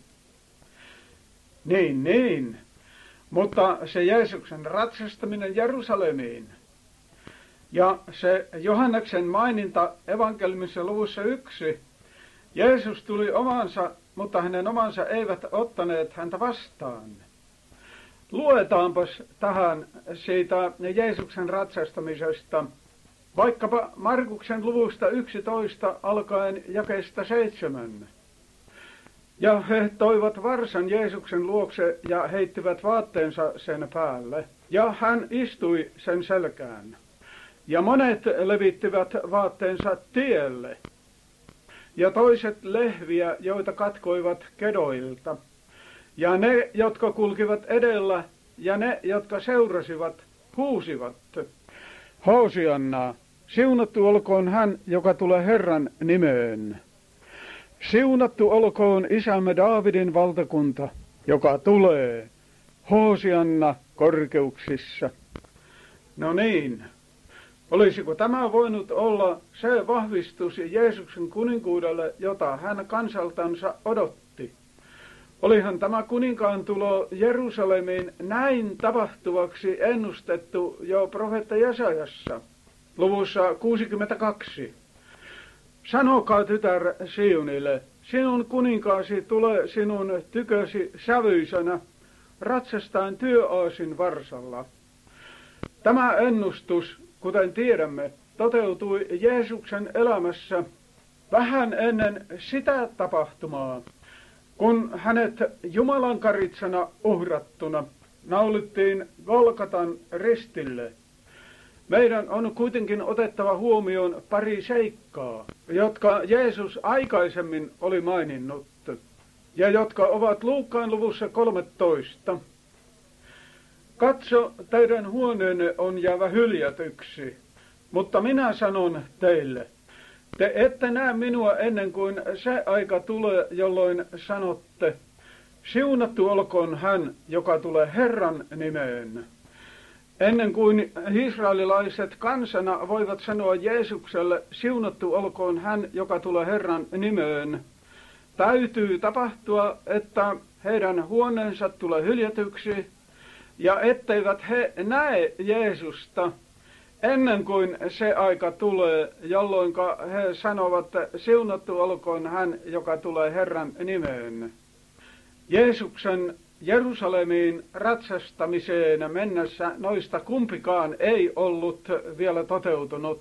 Niin, mutta se Jeesuksen ratsastaminen Jerusalemiin ja se Johanneksen maininta evankeliumissa luvussa 1, Jeesus tuli omansa, mutta hänen omansa eivät ottaneet häntä vastaan. Luetaanpas tähän siitä Jeesuksen ratsastamisesta, vaikkapa Markuksen luvusta 11 alkaen jakeesta 7. Ja he toivat varsan Jeesuksen luokse ja heittivät vaatteensa sen päälle, ja hän istui sen selkään. Ja monet levittivät vaatteensa tielle, ja toiset lehviä, joita katkoivat kedoilta. Ja ne, jotka kulkivat edellä, ja ne, jotka seurasivat, huusivat, Hosianna, siunattu olkoon hän, joka tulee Herran nimeen. Siunattu olkoon isämme Daavidin valtakunta, joka tulee, Hosianna korkeuksissa. No niin, olisiko tämä voinut olla se vahvistus Jeesuksen kuninkuudelle, jota hän kansaltansa odotti? Olihan tämä kuninkaan tulo Jerusalemiin näin tapahtuvaksi ennustettu jo profeetta Jesajassa, luvussa 62. Sanokaa tytär Sionille, sinun kuninkaasi tulee sinun tykösi sävyisänä, ratsastaen työaasin varsalla. Tämä ennustus, kuten tiedämme, toteutui Jeesuksen elämässä vähän ennen sitä tapahtumaa, kun hänet Jumalan karitsana uhrattuna naulittiin Golgatan ristille. Meidän on kuitenkin otettava huomioon pari seikkaa, jotka Jeesus aikaisemmin oli maininnut, ja jotka ovat Luukkaan luvussa 13. Katso, teidän huoneenne on jäävä hyljätyksi, mutta minä sanon teille, te ette näe minua ennen kuin se aika tulee, jolloin sanotte, siunattu olkoon hän, joka tulee Herran nimeen. Ennen kuin israelilaiset kansana voivat sanoa Jeesukselle, siunattu olkoon hän, joka tulee Herran nimeen, täytyy tapahtua, että heidän huoneensa tulee hyljätyksi, ja etteivät he näe Jeesusta ennen kuin se aika tulee, jolloin he sanovat, siunattu olkoon hän, joka tulee Herran nimeen. Jeesuksen Jerusalemiin ratsastamiseen mennessä noista kumpikaan ei ollut vielä toteutunut.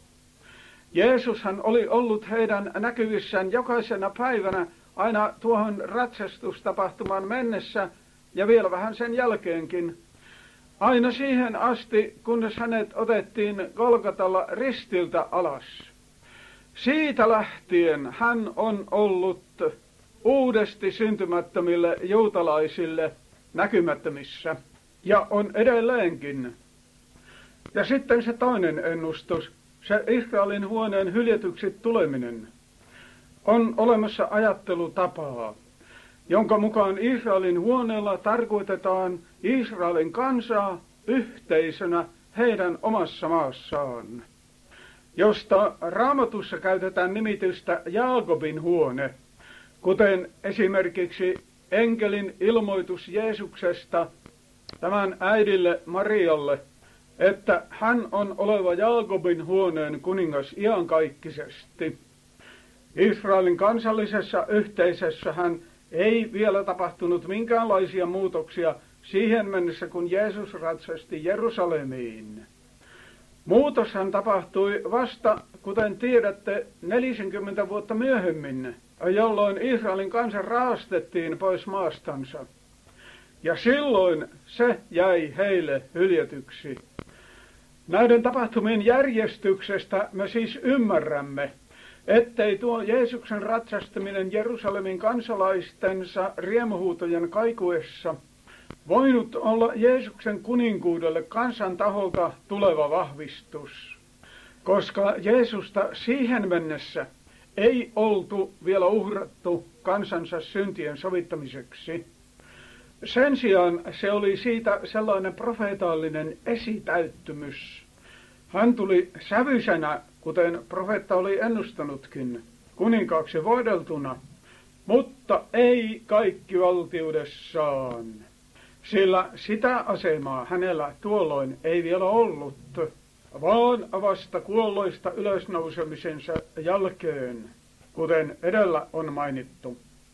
Jeesushan oli ollut heidän näkyvissään jokaisena päivänä aina tuohon ratsastustapahtumaan mennessä ja vielä vähän sen jälkeenkin. Aina siihen asti, kunnes hänet otettiin Golgatalla ristiltä alas. Siitä lähtien hän on ollut uudesti syntymättömille juutalaisille näkymättömissä ja on edelleenkin. Ja sitten se toinen ennustus, se Israelin huoneen hyljetyksi tuleminen. On olemassa ajattelutapaa, jonka mukaan Israelin huoneella tarkoitetaan Israelin kansaa yhteisönä heidän omassa maassaan, josta Raamatussa käytetään nimitystä Jaakobin huone, kuten esimerkiksi enkelin ilmoitus Jeesuksesta tämän äidille Marialle, että hän on oleva Jaakobin huoneen kuningas iankaikkisesti. Israelin kansallisessa yhteisössähän ei vielä tapahtunut minkäänlaisia muutoksia siihen mennessä, kun Jeesus ratsasti Jerusalemiin. Muutoshan tapahtui vasta, kuten tiedätte, 40 vuotta myöhemmin, jolloin Israelin kansa raastettiin pois maastansa. Ja silloin se jäi heille hyljetyksi. Näiden tapahtumien järjestyksestä me siis ymmärrämme, ettei tuo Jeesuksen ratsastaminen Jerusalemin kansalaistensa riemuhuutojen kaikuessa voinut olla Jeesuksen kuninkuudelle kansan taholta tuleva vahvistus, koska Jeesusta siihen mennessä ei oltu vielä uhrattu kansansa syntien sovittamiseksi. Sen sijaan se oli siitä sellainen profeetallinen esitäyttymys. Hän tuli sävyisenä, kuten profeetta oli ennustanutkin, kuninkaaksi voideltuna, mutta ei kaikkivaltiudessaan, sillä sitä asemaa hänellä tuolloin ei vielä ollut, vaan vasta kuolloista ylösnousemisensa jälkeen, kuten edellä on mainittu.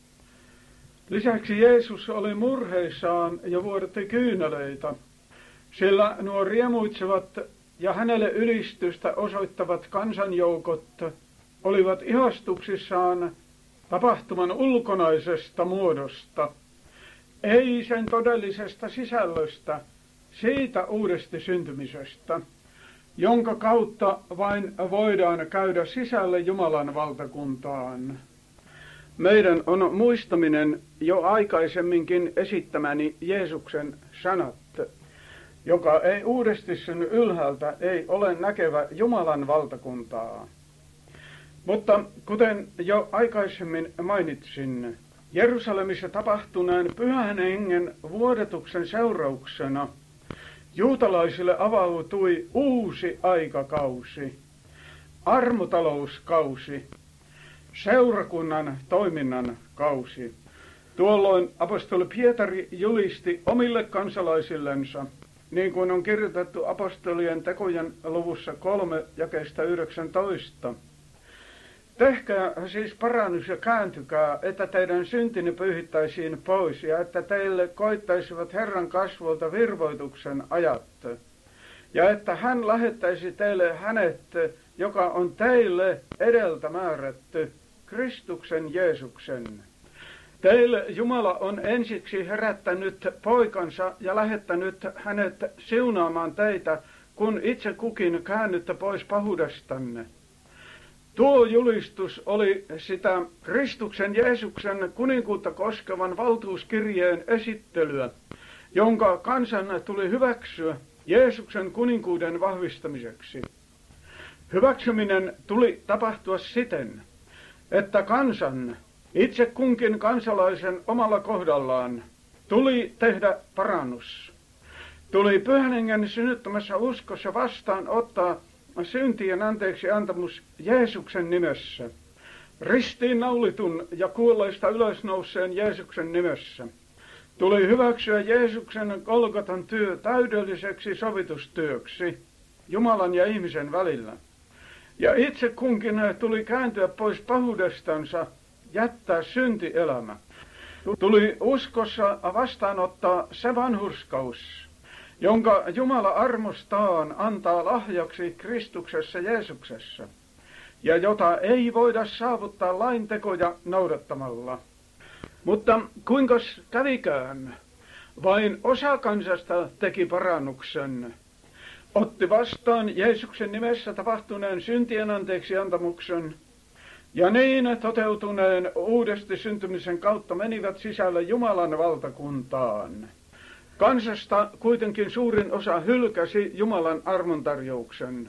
Lisäksi Jeesus oli murheissaan ja vuodatti kyyneleitä, sillä nuo riemuitsevat ja hänelle ylistystä osoittavat kansanjoukot olivat ihastuksissaan tapahtuman ulkonaisesta muodosta, ei sen todellisesta sisällöstä, siitä uudesti syntymisestä, jonka kautta vain voidaan käydä sisälle Jumalan valtakuntaan. Meidän on muistaminen jo aikaisemminkin esittämäni Jeesuksen sanat, joka ei uudesti synny ylhäältä, ei ole näkevä Jumalan valtakuntaa. Mutta kuten jo aikaisemmin mainitsin, Jerusalemissa tapahtuneen Pyhän Hengen vuodatuksen seurauksena juutalaisille avautui uusi aikakausi, armotalouskausi, seurakunnan toiminnan kausi. Tuolloin apostoli Pietari julisti omille kansalaisillensa, niin kuin on kirjoitettu apostolien tekojen luvussa 3 jakeesta 19. Tehkää siis parannus ja kääntykää, että teidän syntini pyyhittäisiin pois ja että teille koittaisivat Herran kasvolta virvoituksen ajat. Ja että hän lähettäisi teille hänet, joka on teille edeltä määrätty, Kristuksen Jeesuksen. Teille Jumala on ensiksi herättänyt poikansa ja lähettänyt hänet siunaamaan teitä kun itse kukin käännytte pois pahuudestanne. Tuo julistus oli sitä Kristuksen Jeesuksen kuninkuutta koskevan valtuuskirjeen esittelyä, jonka kansan tuli hyväksyä Jeesuksen kuninkuuden vahvistamiseksi. Hyväksyminen tuli tapahtua siten, että kansan, itse kunkin kansalaisen omalla kohdallaan, tuli tehdä parannus. Tuli Pyhän Hengen synnyttämässä uskossa vastaan ottaa syntien anteeksi antamus Jeesuksen nimessä, ristiin naulitun ja kuolleista ylösnouseen Jeesuksen nimessä. Tuli hyväksyä Jeesuksen Golgatan työ täydelliseksi sovitustyöksi Jumalan ja ihmisen välillä. Ja itse kunkin tuli kääntyä pois pahuudestansa, jättää syntielämä. Tuli uskossa vastaanottaa se vanhurskaus, jonka Jumala armostaan antaa lahjaksi Kristuksessa Jeesuksessa, ja jota ei voida saavuttaa laintekoja noudattamalla. Mutta kuinka kävikään? Vain osa kansasta teki parannuksen, otti vastaan Jeesuksen nimessä tapahtuneen syntien anteeksi antamuksen, ja niin toteutuneen uudesti syntymisen kautta menivät sisälle Jumalan valtakuntaan. Kansasta kuitenkin suurin osa hylkäsi Jumalan armontarjouksen.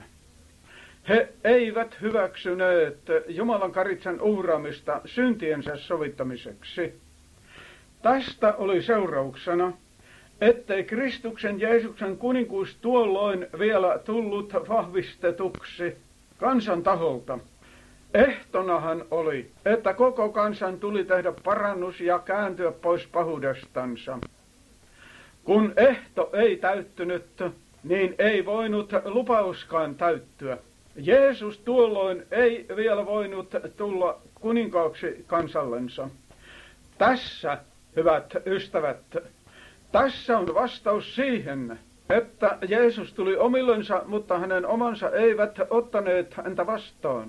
He eivät hyväksyneet Jumalan karitsan uhraamista syntiensä sovittamiseksi. Tästä oli seurauksena, ettei Kristuksen Jeesuksen kuninkuus tuolloin vielä tullut vahvistetuksi kansan taholta. Ehtonahan oli, että koko kansan tuli tehdä parannus ja kääntyä pois pahuudestansa. Kun ehto ei täyttynyt, niin ei voinut lupauskaan täyttyä. Jeesus tuolloin ei vielä voinut tulla kuninkaaksi kansallensa. Tässä, hyvät ystävät, tässä on vastaus siihen, että Jeesus tuli omillensa, mutta hänen omansa eivät ottaneet häntä vastaan.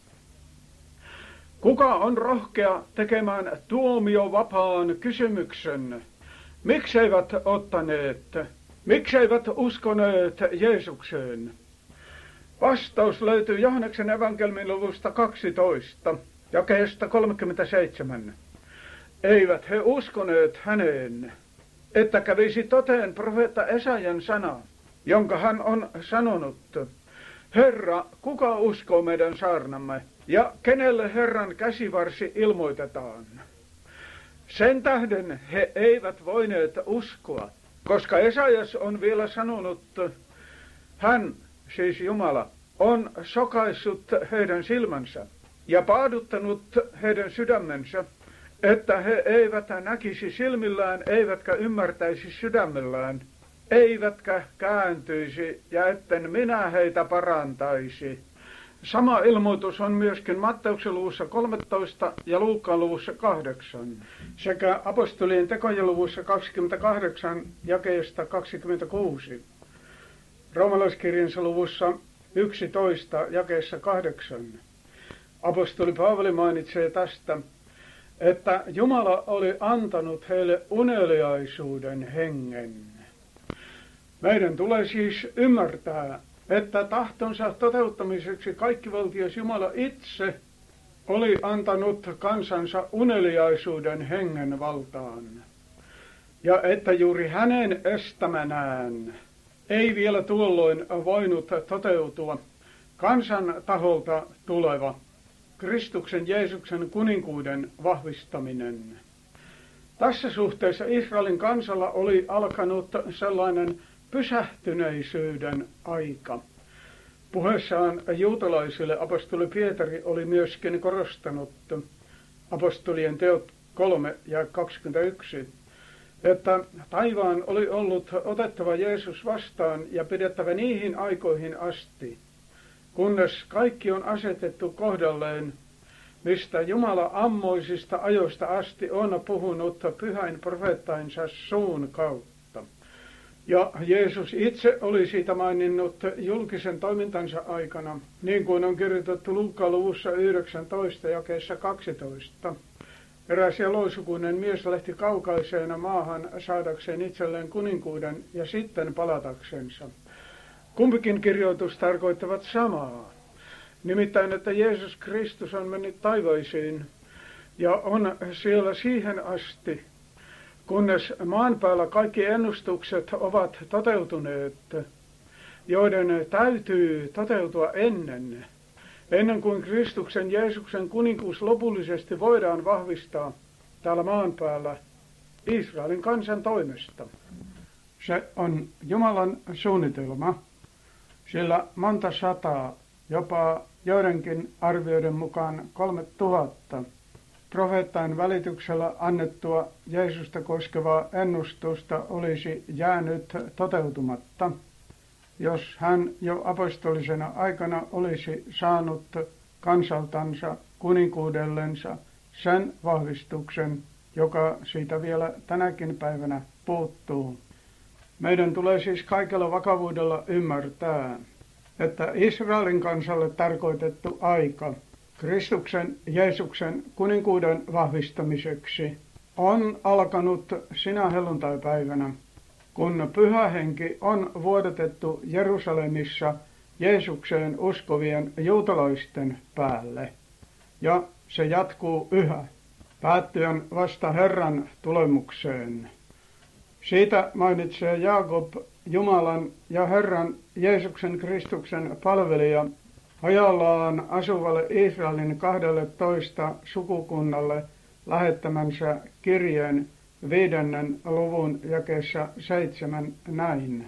Kuka on rohkea tekemään tuomiovapaan kysymyksen? Mikseivät ottaneet? Mikseivät uskoneet Jeesukseen? Vastaus löytyy Johanneksen evankeliumin luvusta 12, jakeesta 37. Eivät he uskoneet häneen, että kävisi toteen profeetta Esajan sana, jonka hän on sanonut: Herra, kuka uskoo meidän saarnamme, ja kenelle Herran käsivarsi ilmoitetaan? Sen tähden he eivät voineet uskoa, koska Esajas on vielä sanonut, hän, siis Jumala, on sokaissut heidän silmänsä ja paaduttanut heidän sydämensä, että he eivät näkisi silmillään, eivätkä ymmärtäisi sydämellään, eivätkä kääntyisi, ja etten minä heitä parantaisi. Sama ilmoitus on myöskin Matteuksen luvussa 13 ja Luukkaan luvussa 8 sekä apostolien tekojen luvussa 28 jakeesta 26. Roomalaiskirjansa luvussa 11 jakeessa 8. Apostoli Paavali mainitsee tästä, että Jumala oli antanut heille uneliaisuuden hengen. Meidän tulee siis ymmärtää, että tahtonsa toteuttamiseksi kaikkivaltias Jumala itse oli antanut kansansa uneliaisuuden hengen valtaan. Ja että juuri hänen estämänään ei vielä tuolloin voinut toteutua kansan taholta tuleva Kristuksen Jeesuksen kuninkuuden vahvistaminen. Tässä suhteessa Israelin kansalla oli alkanut sellainen pysähtyneisyyden aika. Puheessaan juutalaisille apostoli Pietari oli myöskin korostanut apostolien teot 3 ja 21, että taivaan oli ollut otettava Jeesus vastaan ja pidettävä niihin aikoihin asti, kunnes kaikki on asetettu kohdalleen, mistä Jumala ammoisista ajoista asti on puhunut pyhäin profeettainsa suun kautta. Ja Jeesus itse oli siitä maininnut julkisen toimintansa aikana, niin kuin on kirjoitettu Luukkaan luvussa 19 jakeessa 12. Eräs jaloisukuinen mies lähti kaukaiseen maahan saadakseen itselleen kuninkuuden ja sitten palataksensa. Kumpikin kirjoitus tarkoittavat samaa. Nimittäin, että Jeesus Kristus on mennyt taivaisiin ja on siellä siihen asti, kunnes maan päällä kaikki ennustukset ovat toteutuneet, joiden täytyy toteutua ennen kuin Kristuksen Jeesuksen kuninkuus lopullisesti voidaan vahvistaa täällä maan päällä Israelin kansan toimesta. Se on Jumalan suunnitelma, sillä monta sataa, jopa joidenkin arvioiden mukaan 3000 profeettain välityksellä annettua Jeesusta koskevaa ennustusta olisi jäänyt toteutumatta, jos hän jo apostolisena aikana olisi saanut kansaltansa kuninkuudellensa sen vahvistuksen, joka siitä vielä tänäkin päivänä puuttuu. Meidän tulee siis kaikella vakavuudella ymmärtää, että Israelin kansalle tarkoitettu aika Kristuksen Jeesuksen kuninkuuden vahvistamiseksi on alkanut sinä helluntaipäivänä, kun Pyhä Henki on vuodatettu Jerusalemissa Jeesukseen uskovien juutalaisten päälle. Ja se jatkuu yhä, päättyen vasta Herran tulemukseen. Siitä mainitsee Jaakob Jumalan ja Herran Jeesuksen Kristuksen palvelija hajallaan asuvalle Israelin 12 sukukunnalle lähettämänsä kirjeen 5. luvun jakeessa 7 näin.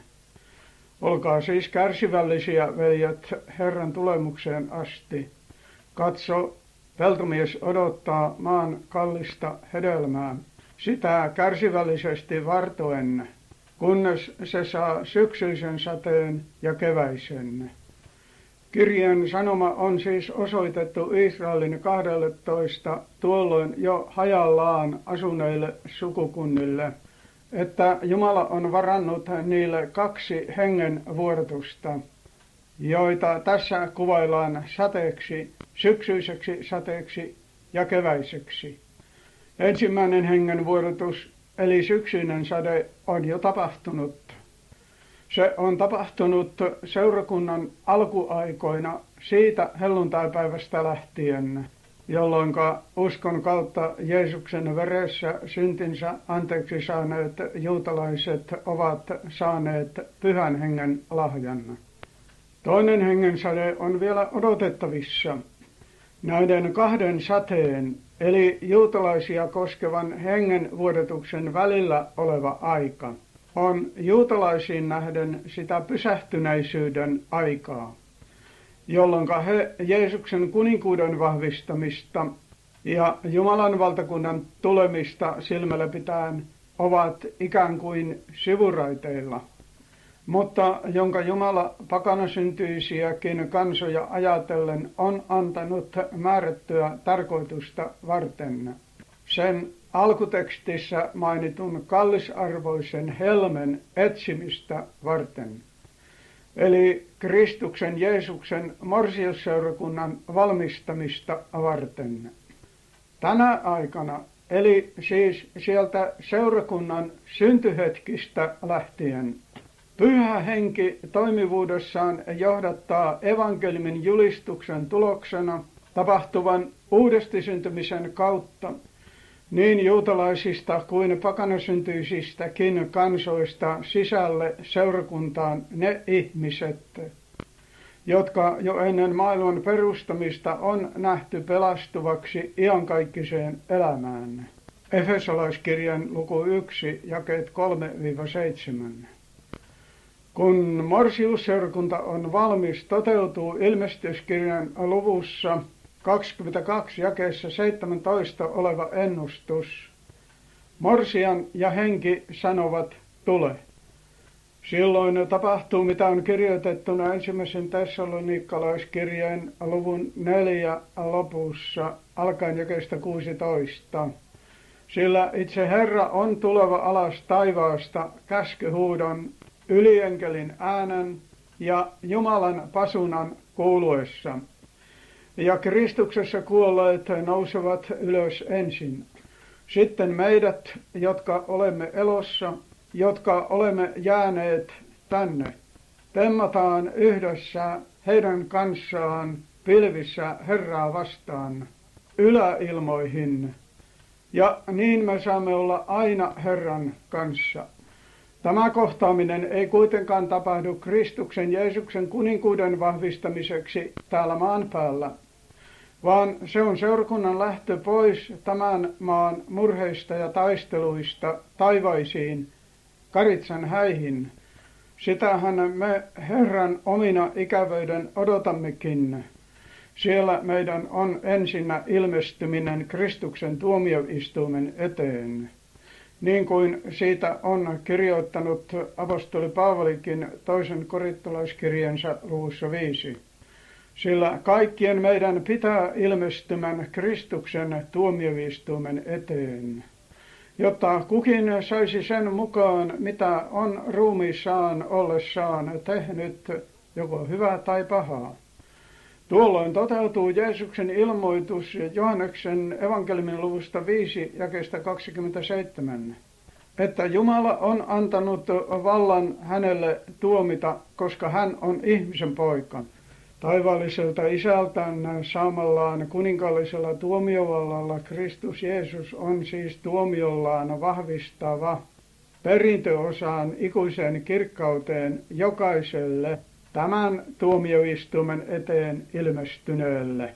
Olkaa siis kärsivällisiä, veljet, Herran tulemukseen asti. Katso, peltomies odottaa maan kallista hedelmää, sitä kärsivällisesti vartoen, kunnes se saa syksyisen sateen ja keväisen. Kirjeen sanoma on siis osoitettu Israelin 12 tuolloin jo hajallaan asuneille sukukunnille, että Jumala on varannut niille 2 hengen vuorotusta, joita tässä kuvaillaan sateeksi, syksyiseksi sateeksi ja keväiseksi. Ensimmäinen hengen vuorotus, eli syksyinen sade, on jo tapahtunut. Se on tapahtunut seurakunnan alkuaikoina siitä helluntaipäivästä lähtien, jolloin uskon kautta Jeesuksen veressä syntinsä anteeksi saaneet juutalaiset ovat saaneet Pyhän Hengen lahjan. Toinen hengen sade on vielä odotettavissa. Näiden 2 sateen, eli juutalaisia koskevan hengenvuodatuksen välillä oleva aika, on juutalaisiin nähden sitä pysähtyneisyyden aikaa, jolloin he Jeesuksen kuninkuuden vahvistamista ja Jumalan valtakunnan tulemista silmällä pitäen ovat ikään kuin sivuraiteilla, mutta jonka Jumala pakanasyntyisiäkin kansoja ajatellen on antanut määrättyä tarkoitusta varten. Sen alkutekstissä mainitun kallisarvoisen helmen etsimistä varten, eli Kristuksen Jeesuksen morsiusseurakunnan valmistamista varten. Tänä aikana, eli siis sieltä seurakunnan syntyhetkistä lähtien, Pyhä Henki toimivuudessaan johdattaa evankeliumin julistuksen tuloksena tapahtuvan uudestisyntymisen kautta niin juutalaisista kuin pakanasyntyisistäkin kansoista sisälle seurakuntaan ne ihmiset, jotka jo ennen maailman perustamista on nähty pelastuvaksi iankaikkiseen elämään. Efesolaiskirjan luku 1, jakeet 3-7. Kun morsiusseurakunta on valmis, toteutuu ilmestyskirjan luvussa 22 jakeessa 17 oleva ennustus. Morsian ja henki sanovat, tule. Silloin tapahtuu, mitä on kirjoitettuna 1. Tessaloniikkalaiskirjeen luvun 4 lopussa, alkaen jakeesta 16. Sillä itse Herra on tuleva alas taivaasta käskyhuudon, ylienkelin äänen ja Jumalan pasunan kuuluessa. Ja Kristuksessa kuolleet nousevat ylös ensin. Sitten meidät, jotka olemme elossa, jotka olemme jääneet tänne, temmataan yhdessä heidän kanssaan pilvissä Herraa vastaan yläilmoihin. Ja niin me saamme olla aina Herran kanssa. Tämä kohtaaminen ei kuitenkaan tapahdu Kristuksen Jeesuksen kuninkuuden vahvistamiseksi täällä maan päällä, vaan se on seurakunnan lähtö pois tämän maan murheista ja taisteluista taivaisiin, Karitsan häihin. Sitähän me Herran omina ikävöiden odotammekin. Siellä meidän on ensinnä ilmestyminen Kristuksen tuomioistuimen eteen. Niin kuin siitä on kirjoittanut apostoli Paavalikin toisen korintolaiskirjansa luvussa 5. Sillä kaikkien meidän pitää ilmestymän Kristuksen tuomioistuimen eteen, jotta kukin saisi sen mukaan, mitä on ruumiissaan ollessaan tehnyt, joko hyvää tai pahaa. Tuolloin toteutuu Jeesuksen ilmoitus Johanneksen evankeliumin luvusta 5 jakeesta 27, että Jumala on antanut vallan hänelle tuomita, koska hän on ihmisen poika. Taivaalliselta isältään saamallaan kuninkaallisella tuomiovallalla Kristus Jeesus on siis tuomiollaan vahvistava perintöosaan ikuiseen kirkkauteen jokaiselle tämän tuomioistuimen eteen ilmestyneelle.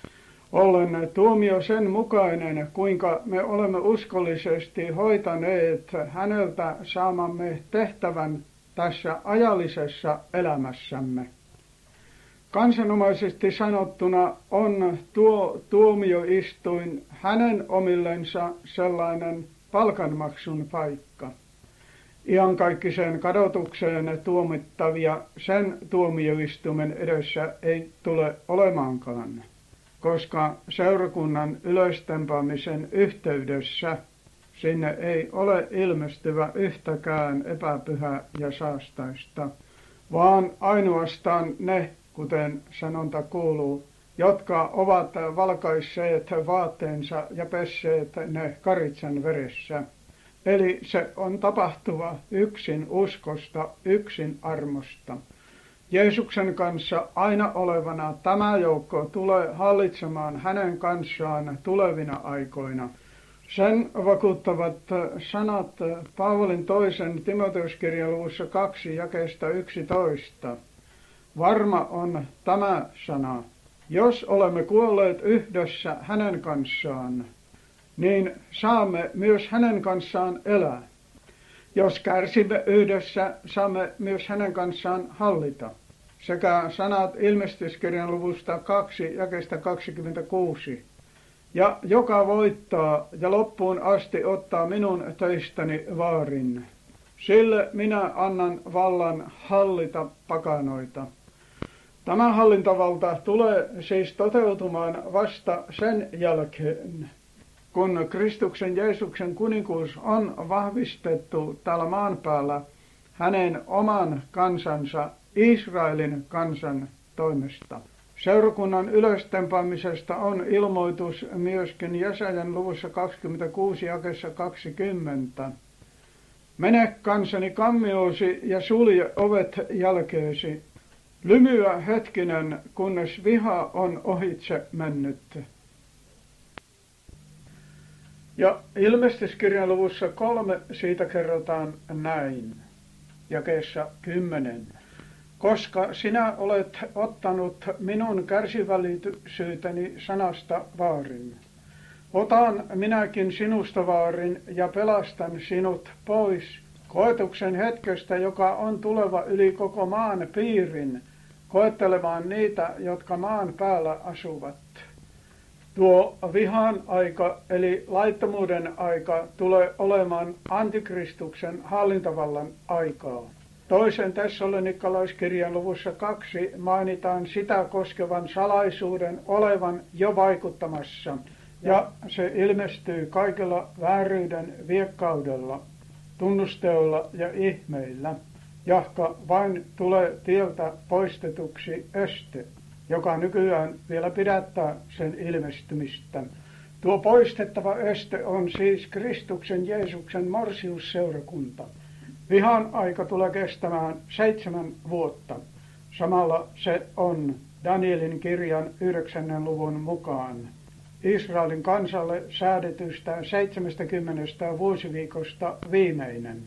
Ollen tuomio sen mukainen, kuinka me olemme uskollisesti hoitaneet häneltä saamamme tehtävän tässä ajallisessa elämässämme. Kansanomaisesti sanottuna on tuo tuomioistuin hänen omillensa sellainen palkanmaksun paikka. Iankaikkiseen kadotukseen tuomittavia sen tuomioistuimen edessä ei tule olemaankaan, koska seurakunnan ylöstempaamisen yhteydessä sinne ei ole ilmestyvä yhtäkään epäpyhä ja saastaista, vaan ainoastaan ne, kuten sanonta kuuluu, jotka ovat valkaisseet vaatteensa ja pesseet ne Karitsan veressä. Eli se on tapahtuva yksin uskosta, yksin armosta. Jeesuksen kanssa aina olevana tämä joukko tulee hallitsemaan hänen kanssaan tulevina aikoina. Sen vakuuttavat sanat Paavalin toisen Timoteuskirjan luvussa 2 jakeesta 11. Varma on tämä sana, jos olemme kuolleet yhdessä hänen kanssaan, niin saamme myös hänen kanssaan elää. Jos kärsimme yhdessä, saamme myös hänen kanssaan hallita. Sekä sanat ilmestyskirjan luvusta 2 jakeesta 26. Ja joka voittaa ja loppuun asti ottaa minun töistäni vaarin, sille minä annan vallan hallita pakanoita. Tämä hallintavalta tulee siis toteutumaan vasta sen jälkeen, kun Kristuksen Jeesuksen kuninkuus on vahvistettu täällä maan päällä hänen oman kansansa, Israelin kansan toimesta. Seurakunnan ylöstempaamisesta on ilmoitus myöskin Jesajan luvussa 26 jakeessa 20. Mene kansani kammiosi ja sulje ovet jälkeesi. Lymyä hetkinen, kunnes viha on ohitse mennyt. Ja ilmestyskirjan luvussa 3 siitä kerrotaan näin, jakeessa 10. Koska sinä olet ottanut minun kärsivällisyyteni sanasta vaarin. Otan minäkin sinusta vaarin ja pelastan sinut pois koetuksen hetkestä, joka on tuleva yli koko maan piirin, koettelemaan niitä, jotka maan päällä asuvat. Tuo vihan aika, eli laittomuuden aika, tulee olemaan antikristuksen hallintavallan aikaa. Toisen tessalonikalaiskirjan luvussa 2 mainitaan sitä koskevan salaisuuden olevan jo vaikuttamassa, ja se ilmestyy kaikella vääryyden viekkaudella, tunnusteolla ja ihmeillä, jahka vain tulee tieltä poistetuksi este, joka nykyään vielä pidättää sen ilmestymistä. Tuo poistettava este on siis Kristuksen Jeesuksen morsiusseurakunta, Vihan aika tulee kestämään 7 vuotta. Samalla se on Danielin kirjan 9. luvun mukaan Israelin kansalle säädetystä 70 vuosiviikosta viimeinen.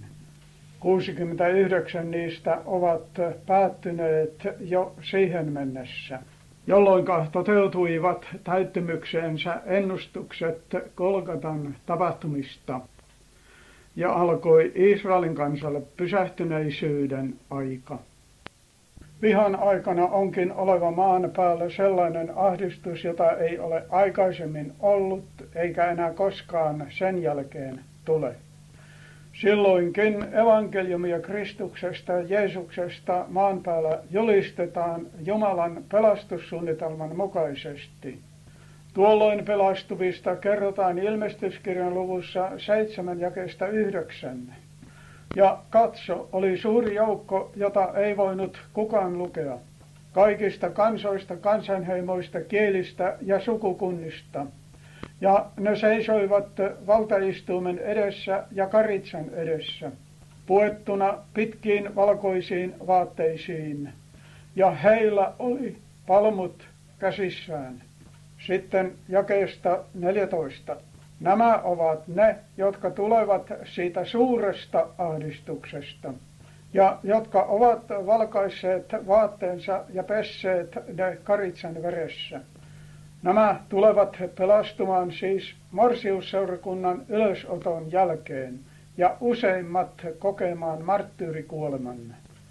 69 niistä ovat päättyneet jo siihen mennessä, jolloin toteutuivat täyttymykseensä ennustukset Golgatan tapahtumista ja alkoi Israelin kansalle pysähtyneisyyden aika. Vihan aikana onkin oleva maan päällä sellainen ahdistus, jota ei ole aikaisemmin ollut eikä enää koskaan sen jälkeen tule. Silloinkin evankeliumia Kristuksesta ja Jeesuksesta maan päällä julistetaan Jumalan pelastussuunnitelman mukaisesti. Tuolloin pelastuvista kerrotaan ilmestyskirjan luvussa 7 jakeesta 9. Ja katso, oli suuri joukko, jota ei voinut kukaan lukea, kaikista kansoista, kansanheimoista, kielistä ja sukukunnista. Ja ne seisoivat valtaistuimen edessä ja karitsan edessä, puettuna pitkiin valkoisiin vaatteisiin, ja heillä oli palmut käsissään. Sitten jakeesta 14. Nämä ovat ne, jotka tulevat siitä suuresta ahdistuksesta, ja jotka ovat valkaisseet vaatteensa ja pesseet ne karitsan veressä. Nämä tulevat pelastumaan siis morsiusseurakunnan ylösoton jälkeen ja useimmat kokemaan marttyyrikuoleman.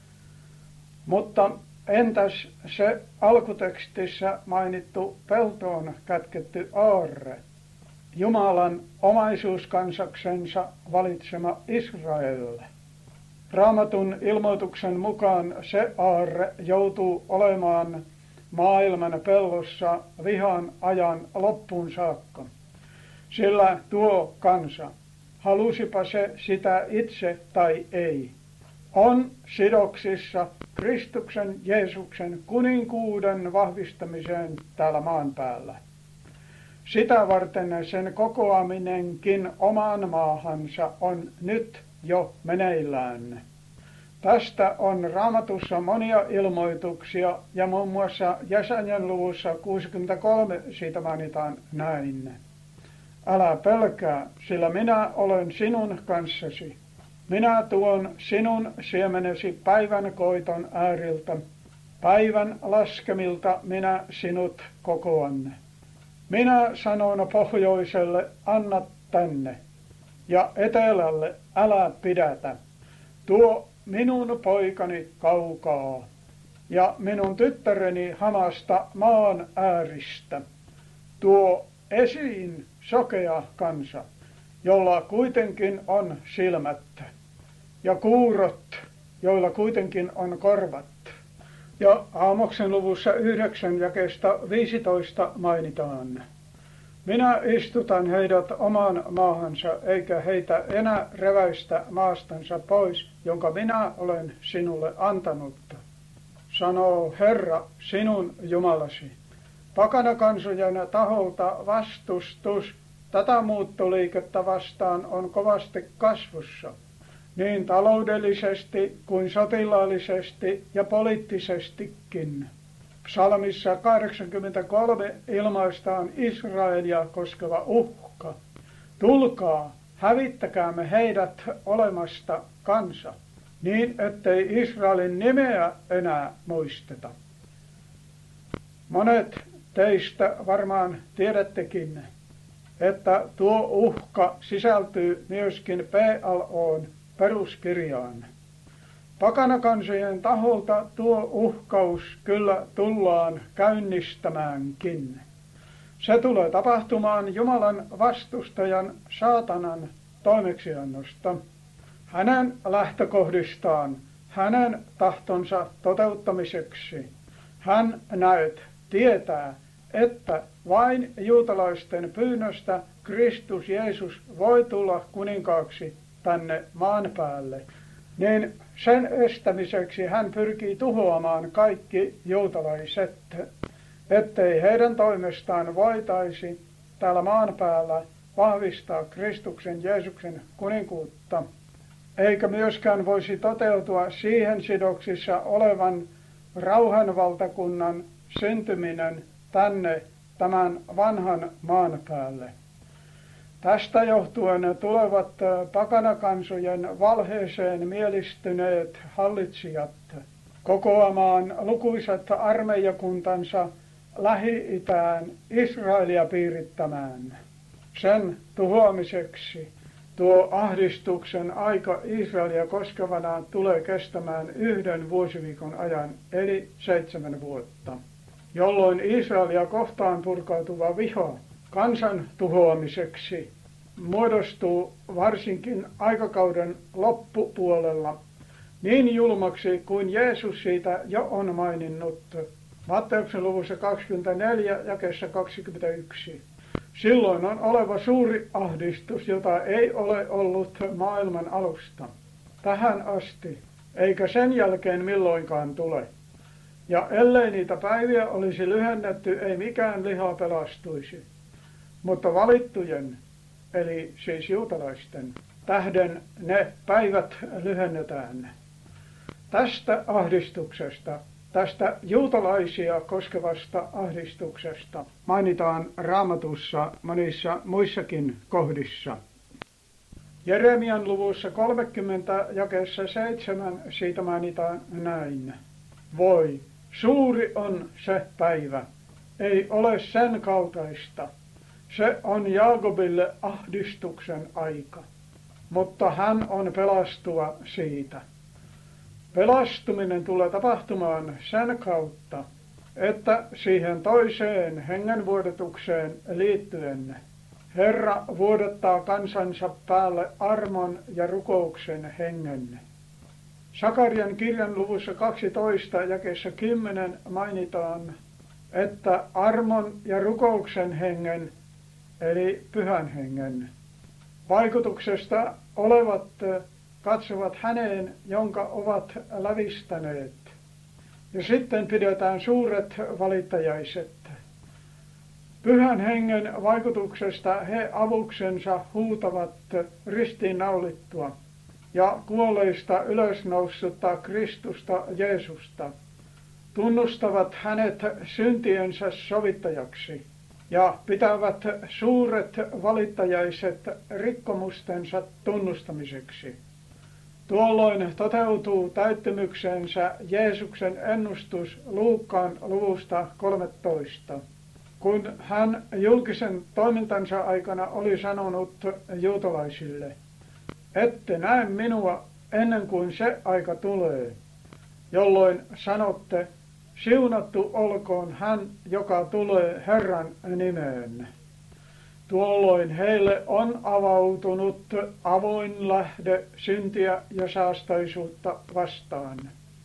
Mutta entäs se alkutekstissä mainittu peltoon kätketty aarre, Jumalan omaisuuskansaksensa valitsema Israel? Raamatun ilmoituksen mukaan se aarre joutuu olemaan maailman pellossa vihan ajan loppuun saakka. Sillä tuo kansa, halusipa se sitä itse tai ei, on sidoksissa Kristuksen Jeesuksen kuninkuuden vahvistamiseen täällä maan päällä. Sitä varten sen kokoaminenkin omaan maahansa on nyt jo meneillään. Tästä on Raamatussa monia ilmoituksia ja muun muassa Jesajan luvussa 63 siitä mainitaan näin. Älä pelkää, sillä minä olen sinun kanssasi. Minä tuon sinun siemenesi päivän koiton ääriltä. Päivän laskemilta minä sinut kokoan. Minä sanon pohjoiselle, anna tänne, ja etelälle, älä pidätä. Tuo minun poikani kaukaa ja minun tyttäreni hamasta maan ääristä. Tuo esiin sokea kansa, jolla kuitenkin on silmät, ja kuurot, joilla kuitenkin on korvat. Ja Aamoksen luvussa 9 jakeesta 15 mainitaan. Minä istutan heidät omaan maahansa, eikä heitä enää reväistä maastansa pois, jonka minä olen sinulle antanut, sanoo Herra sinun Jumalasi. Pakanakansojen taholta vastustus tätä muuttoliikettä vastaan on kovasti kasvussa, niin taloudellisesti kuin sotilaallisesti ja poliittisestikin. Psalmissa 83 ilmaistaan Israelia koskeva uhka. Tulkaa, hävittäkäämme heidät olemasta kansa, niin ettei Israelin nimeä enää muisteta. Monet teistä varmaan tiedättekin, että tuo uhka sisältyy myöskin PLO:n peruskirjaan. Pakanakansojen taholta tuo uhkaus kyllä tullaan käynnistämäänkin. Se tulee tapahtumaan Jumalan vastustajan saatanan toimeksiannosta, hänen lähtökohdistaan, hänen tahtonsa toteuttamiseksi. Hän tietää, että vain juutalaisten pyynnöstä Kristus Jeesus voi tulla kuninkaaksi tänne maan päälle. Niin sen estämiseksi hän pyrkii tuhoamaan kaikki juutalaiset, ettei heidän toimestaan voitaisi täällä maan päällä vahvistaa Kristuksen Jeesuksen kuninkuutta. eikä myöskään voisi toteutua siihen sidoksissa olevan rauhanvaltakunnan syntyminen tänne tämän vanhan maan päälle. Tästä johtuen tulevat pakanakansojen valheeseen mielistyneet hallitsijat kokoamaan lukuisat armeijakuntansa Lähi-itään Israelia piirittämään. Sen tuhoamiseksi tuo ahdistuksen aika Israelia koskevana tulee kestämään 1 vuosiviikon ajan, eli 7 vuotta, jolloin Israelia kohtaan purkautuva viha kansan tuhoamiseksi muodostuu varsinkin aikakauden loppupuolella niin julmaksi kuin Jeesus siitä jo on maininnut Matteuksen luvussa 24 jakeessa 21. Silloin on oleva suuri ahdistus, jota ei ole ollut maailman alusta tähän asti, eikä sen jälkeen milloinkaan tule. Ja ellei niitä päiviä olisi lyhennetty, ei mikään liha pelastuisi. Mutta valittujen, eli siis juutalaisten, tähden ne päivät lyhennetään. Tästä ahdistuksesta, tästä juutalaisia koskevasta ahdistuksesta mainitaan Raamatussa monissa muissakin kohdissa. Jeremian luvussa 30 jakeessa 7 siitä mainitaan näin. Voi, suuri on se päivä, ei ole sen kaltaista. Se on Jaakobille ahdistuksen aika, mutta hän on pelastua siitä. Pelastuminen tulee tapahtumaan sen kautta, että siihen toiseen hengenvuodatukseen liittyen Herra vuodattaa kansansa päälle armon ja rukouksen hengen. Sakarian kirjan luvussa 12 jakeessa 10 mainitaan, että armon ja rukouksen hengen, eli pyhän hengen, vaikutuksesta olevat katsovat häneen, jonka ovat lävistäneet. Ja sitten pidetään suuret valittajaiset. Pyhän hengen vaikutuksesta he avuksensa huutavat ristiinnaulittua ja kuolleista ylösnoussutta Kristusta Jeesusta, tunnustavat hänet syntiensä sovittajaksi ja pitävät suuret valittajaiset rikkomustensa tunnustamiseksi. Tuolloin toteutuu täyttymyksensä Jeesuksen ennustus Luukkaan luvusta 13, kun hän julkisen toimintansa aikana oli sanonut juutalaisille, ette näe minua ennen kuin se aika tulee, jolloin sanotte, siunattu olkoon hän, joka tulee Herran nimeen. Tuolloin heille on avautunut avoin lähde syntiä ja saastaisuutta vastaan.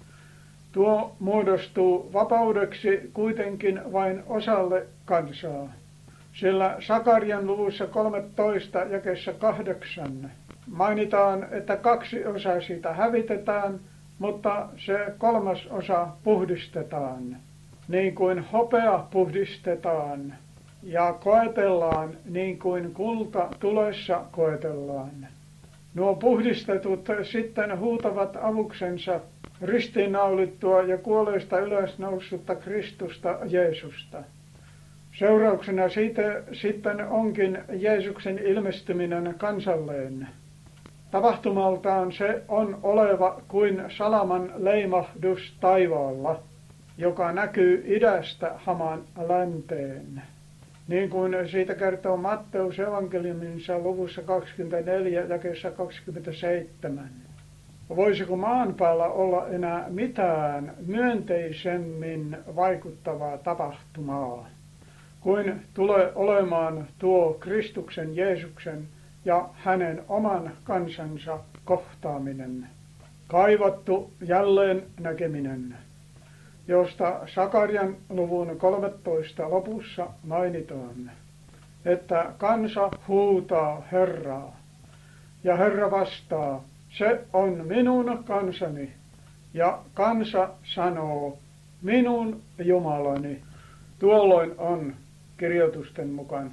Tuo muodostuu vapaudeksi kuitenkin vain osalle kansaa, sillä Sakarian luvussa 13 jakeessa 8 mainitaan, että 2/3 siitä hävitetään, mutta se 3/3 puhdistetaan, niin kuin hopea puhdistetaan. Ja koetellaan niin kuin kulta tulessa koetellaan. Nuo puhdistetut sitten huutavat avuksensa ristiinnaulittua ja kuolleista ylösnoussutta Kristusta Jeesusta. Seurauksena siitä sitten onkin Jeesuksen ilmestyminen kansalleen. Tapahtumaltaan se on oleva kuin salaman leimahdus taivaalla, joka näkyy idästä hamaan länteen. Niin kuin siitä kertoo Matteus evankeliuminsa luvussa 24 jakeessa 27. Voisiko maan päällä olla enää mitään myönteisemmin vaikuttavaa tapahtumaa, kuin tulee olemaan tuo Kristuksen Jeesuksen ja hänen oman kansansa kohtaaminen, kaivattu jälleen näkeminen, josta Sakarian luvun 13 lopussa mainitaan, että kansa huutaa Herraa, ja Herra vastaa, se on minun kansani, ja kansa sanoo, minun Jumalani. Tuolloin on kirjoitusten mukaan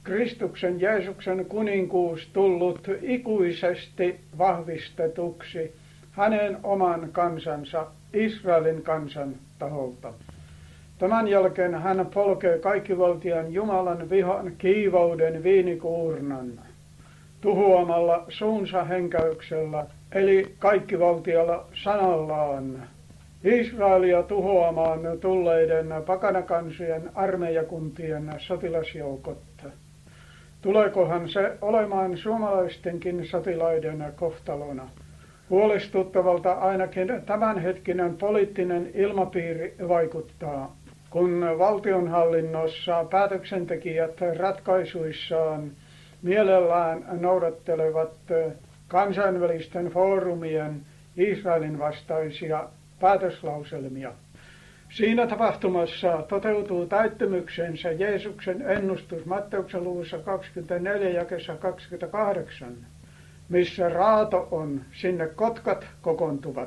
Kristuksen Jeesuksen kuninkuus tullut ikuisesti vahvistetuksi hänen oman kansansa, Israelin kansan taholta. Tämän jälkeen hän polkee kaikkivaltiaan Jumalan vihan kiivauden viinikuurnan tuhoamalla suunsa henkäyksellä, eli kaikkivaltialla sanallaan, Israelia tuhoamaan tulleiden pakanakansojen armeijakuntien sotilasjoukot. Tuleekohan se olemaan suomalaistenkin sotilaiden kohtalona? Huolestuttavalta ainakin tämänhetkinen poliittinen ilmapiiri vaikuttaa, kun valtionhallinnossa päätöksentekijät ratkaisuissaan mielellään noudattelevat kansainvälisten foorumien Israelin vastaisia päätöslauselmia. Siinä tapahtumassa toteutuu täyttymyksensä Jeesuksen ennustus Matteuksen luvussa 24 jakeessa 28, missä raato on, sinne kotkat kokoontuvat.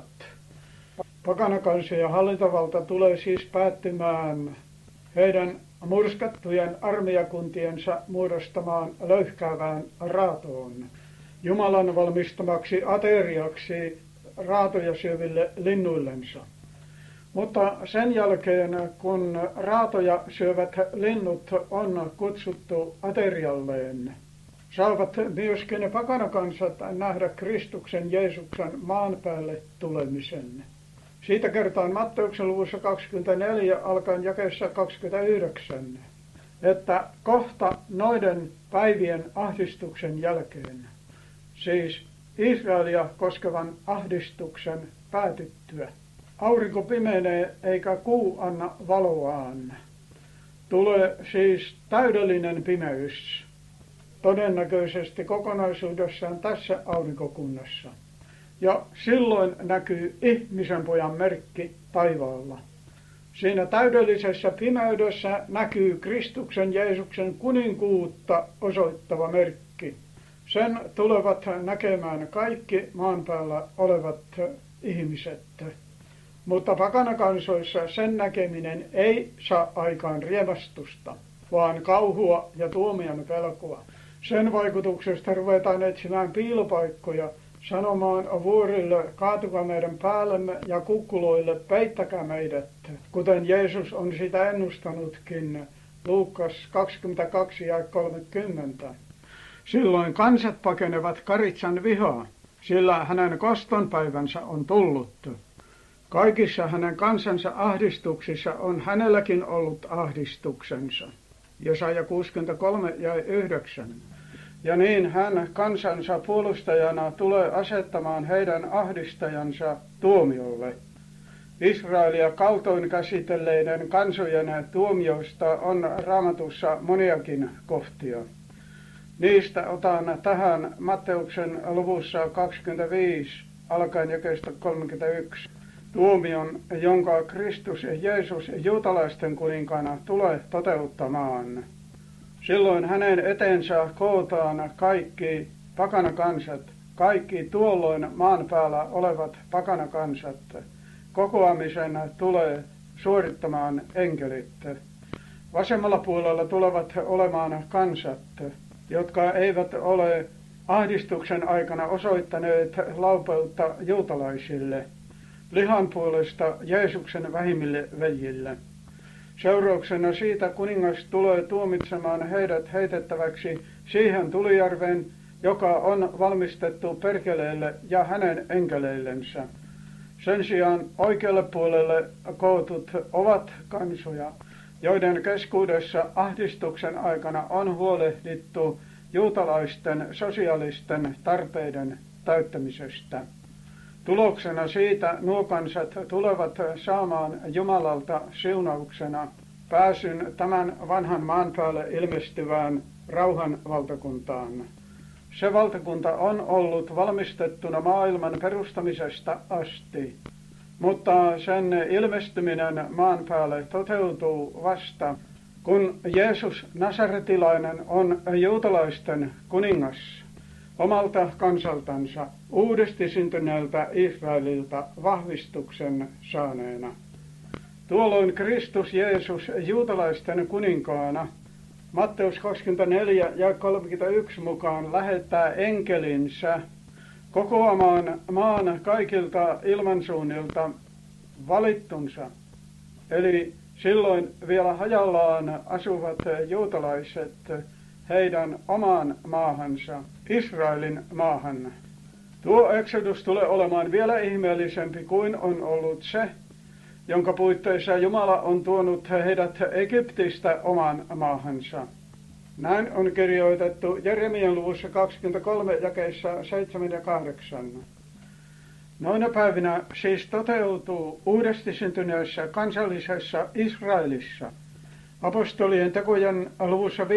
Pakanakansojen hallintovalta tulee siis päättymään heidän murskattujen armeijakuntiensa muodostamaan löyhkäävään raatoon, Jumalan valmistamaksi ateriaksi raatoja syöville linnuillensa. Mutta sen jälkeen, kun raatoja syövät linnut on kutsuttu aterialleen, saavat myöskin pakanakansat nähdä Kristuksen Jeesuksen maan päälle tulemisen. Siitä kertaan Matteuksen luvussa 24 alkaen jakeessa 29, että kohta noiden päivien ahdistuksen jälkeen, siis Israelia koskevan ahdistuksen päätyttyä, aurinko pimenee eikä kuu anna valoaan. Tulee siis täydellinen pimeys, todennäköisesti kokonaisuudessaan tässä aurinkokunnassa. Ja silloin näkyy ihmisen pojan merkki taivaalla. Siinä täydellisessä pimeydessä näkyy Kristuksen Jeesuksen kuninkuutta osoittava merkki. Sen tulevat näkemään kaikki maan päällä olevat ihmiset. Mutta pakanakansoissa sen näkeminen ei saa aikaan riemastusta, vaan kauhua ja tuomion pelkoa. Sen vaikutuksesta ruvetaan etsimään piilopaikkoja, sanomaan vuorille, kaatukaa meidän päällemme ja kukkuloille, peittäkää meidät, kuten Jeesus on sitä ennustanutkin, Luukas 22 ja 30. Silloin kansat pakenevat Karitsan vihaa, sillä hänen kostonpäivänsä on tullut. Kaikissa hänen kansansa ahdistuksissa on hänelläkin ollut ahdistuksensa. Jesaja 63 ja 9. Ja niin hän kansansa puolustajana tulee asettamaan heidän ahdistajansa tuomiolle. Israelia kaltoin käsitelleiden kansojen tuomioista on Raamatussa moniakin kohtia. Niistä otan tähän Matteuksen luvussa 25 alkaen jakeesta 31. Tuomion, jonka Kristus Jeesus juutalaisten kuninkaana tulee toteuttamaan. Silloin hänen eteensä kootaan kaikki pakanakansat, kaikki tuolloin maan päällä olevat pakanakansat. Kokoamisen tulee suorittamaan enkelit. Vasemmalla puolella tulevat olemaan kansat, jotka eivät ole ahdistuksen aikana osoittaneet laupeutta juutalaisille, lihan puolesta Jeesuksen vähimmille veljille. Seurauksena siitä kuningas tulee tuomitsemaan heidät heitettäväksi siihen tulijärveen, joka on valmistettu perkeleelle ja hänen enkeleillensä. Sen sijaan oikealle puolelle kootut ovat kansoja, joiden keskuudessa ahdistuksen aikana on huolehdittu juutalaisten sosiaalisten tarpeiden täyttämisestä. Tuloksena siitä nuo kansat tulevat saamaan Jumalalta siunauksena pääsyn tämän vanhan maan päälle ilmestyvään rauhan valtakuntaan. Se valtakunta on ollut valmistettuna maailman perustamisesta asti, mutta sen ilmestyminen maan päälle toteutuu vasta, kun Jeesus Nasaretilainen on juutalaisten kuningas omalta kansaltansa uudesti syntyneeltä Israelilta vahvistuksen saaneena. Tuolloin Kristus Jeesus juutalaisten kuninkaana Matteus 24 ja 31 mukaan lähettää enkelinsä kokoamaan maan kaikilta ilmansuunnilta valittunsa. Eli silloin vielä hajallaan asuvat juutalaiset heidän omaan maahansa, Israelin maahan. Tuo eksodus tulee olemaan vielä ihmeellisempi kuin on ollut se, jonka puitteissa Jumala on tuonut heidät Egyptistä omaan maahansa. Näin on kirjoitettu Jeremian luvussa 23 jakeissa 7 ja 8. Noina päivinä siis toteutuu uudesti syntyneessä kansallisessa Israelissa apostolien tekojen luvussa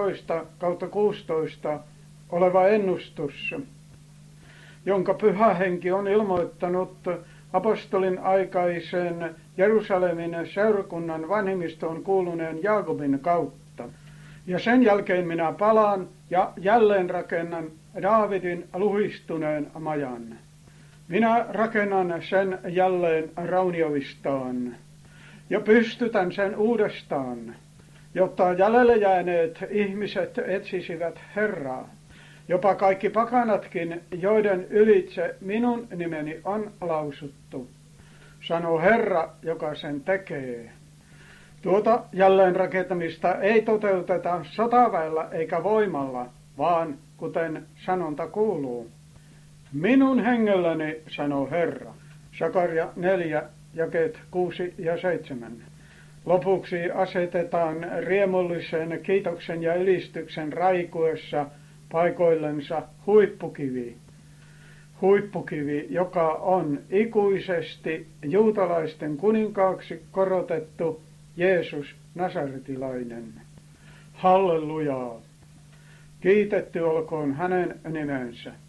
15/16 oleva ennustus, jonka Pyhä Henki on ilmoittanut apostolin aikaisen Jerusalemin seurakunnan vanhimmistoon kuuluneen Jaakobin kautta. Ja sen jälkeen minä palaan ja jälleen rakennan Daavidin luhistuneen majan. Minä rakennan sen jälleen raunioistaan ja pystytän sen uudestaan, jotta jäljelle jääneet ihmiset etsisivät Herraa. Jopa kaikki pakanatkin, joiden ylitse minun nimeni on lausuttu, sanoo Herra, joka sen tekee. Tuota jälleenrakentamista ei toteuteta sotaväellä eikä voimalla, vaan kuten sanonta kuuluu. Minun hengelläni, sanoo Herra. Sakaria 4, jakeet 6 ja 7. Lopuksi asetetaan riemullisen kiitoksen ja ylistyksen raikuessa paikoillensa huippukivi. Huippukivi, joka on ikuisesti juutalaisten kuninkaaksi korotettu Jeesus Nasaretilainen. Hallelujaa! Kiitetty olkoon hänen nimensä.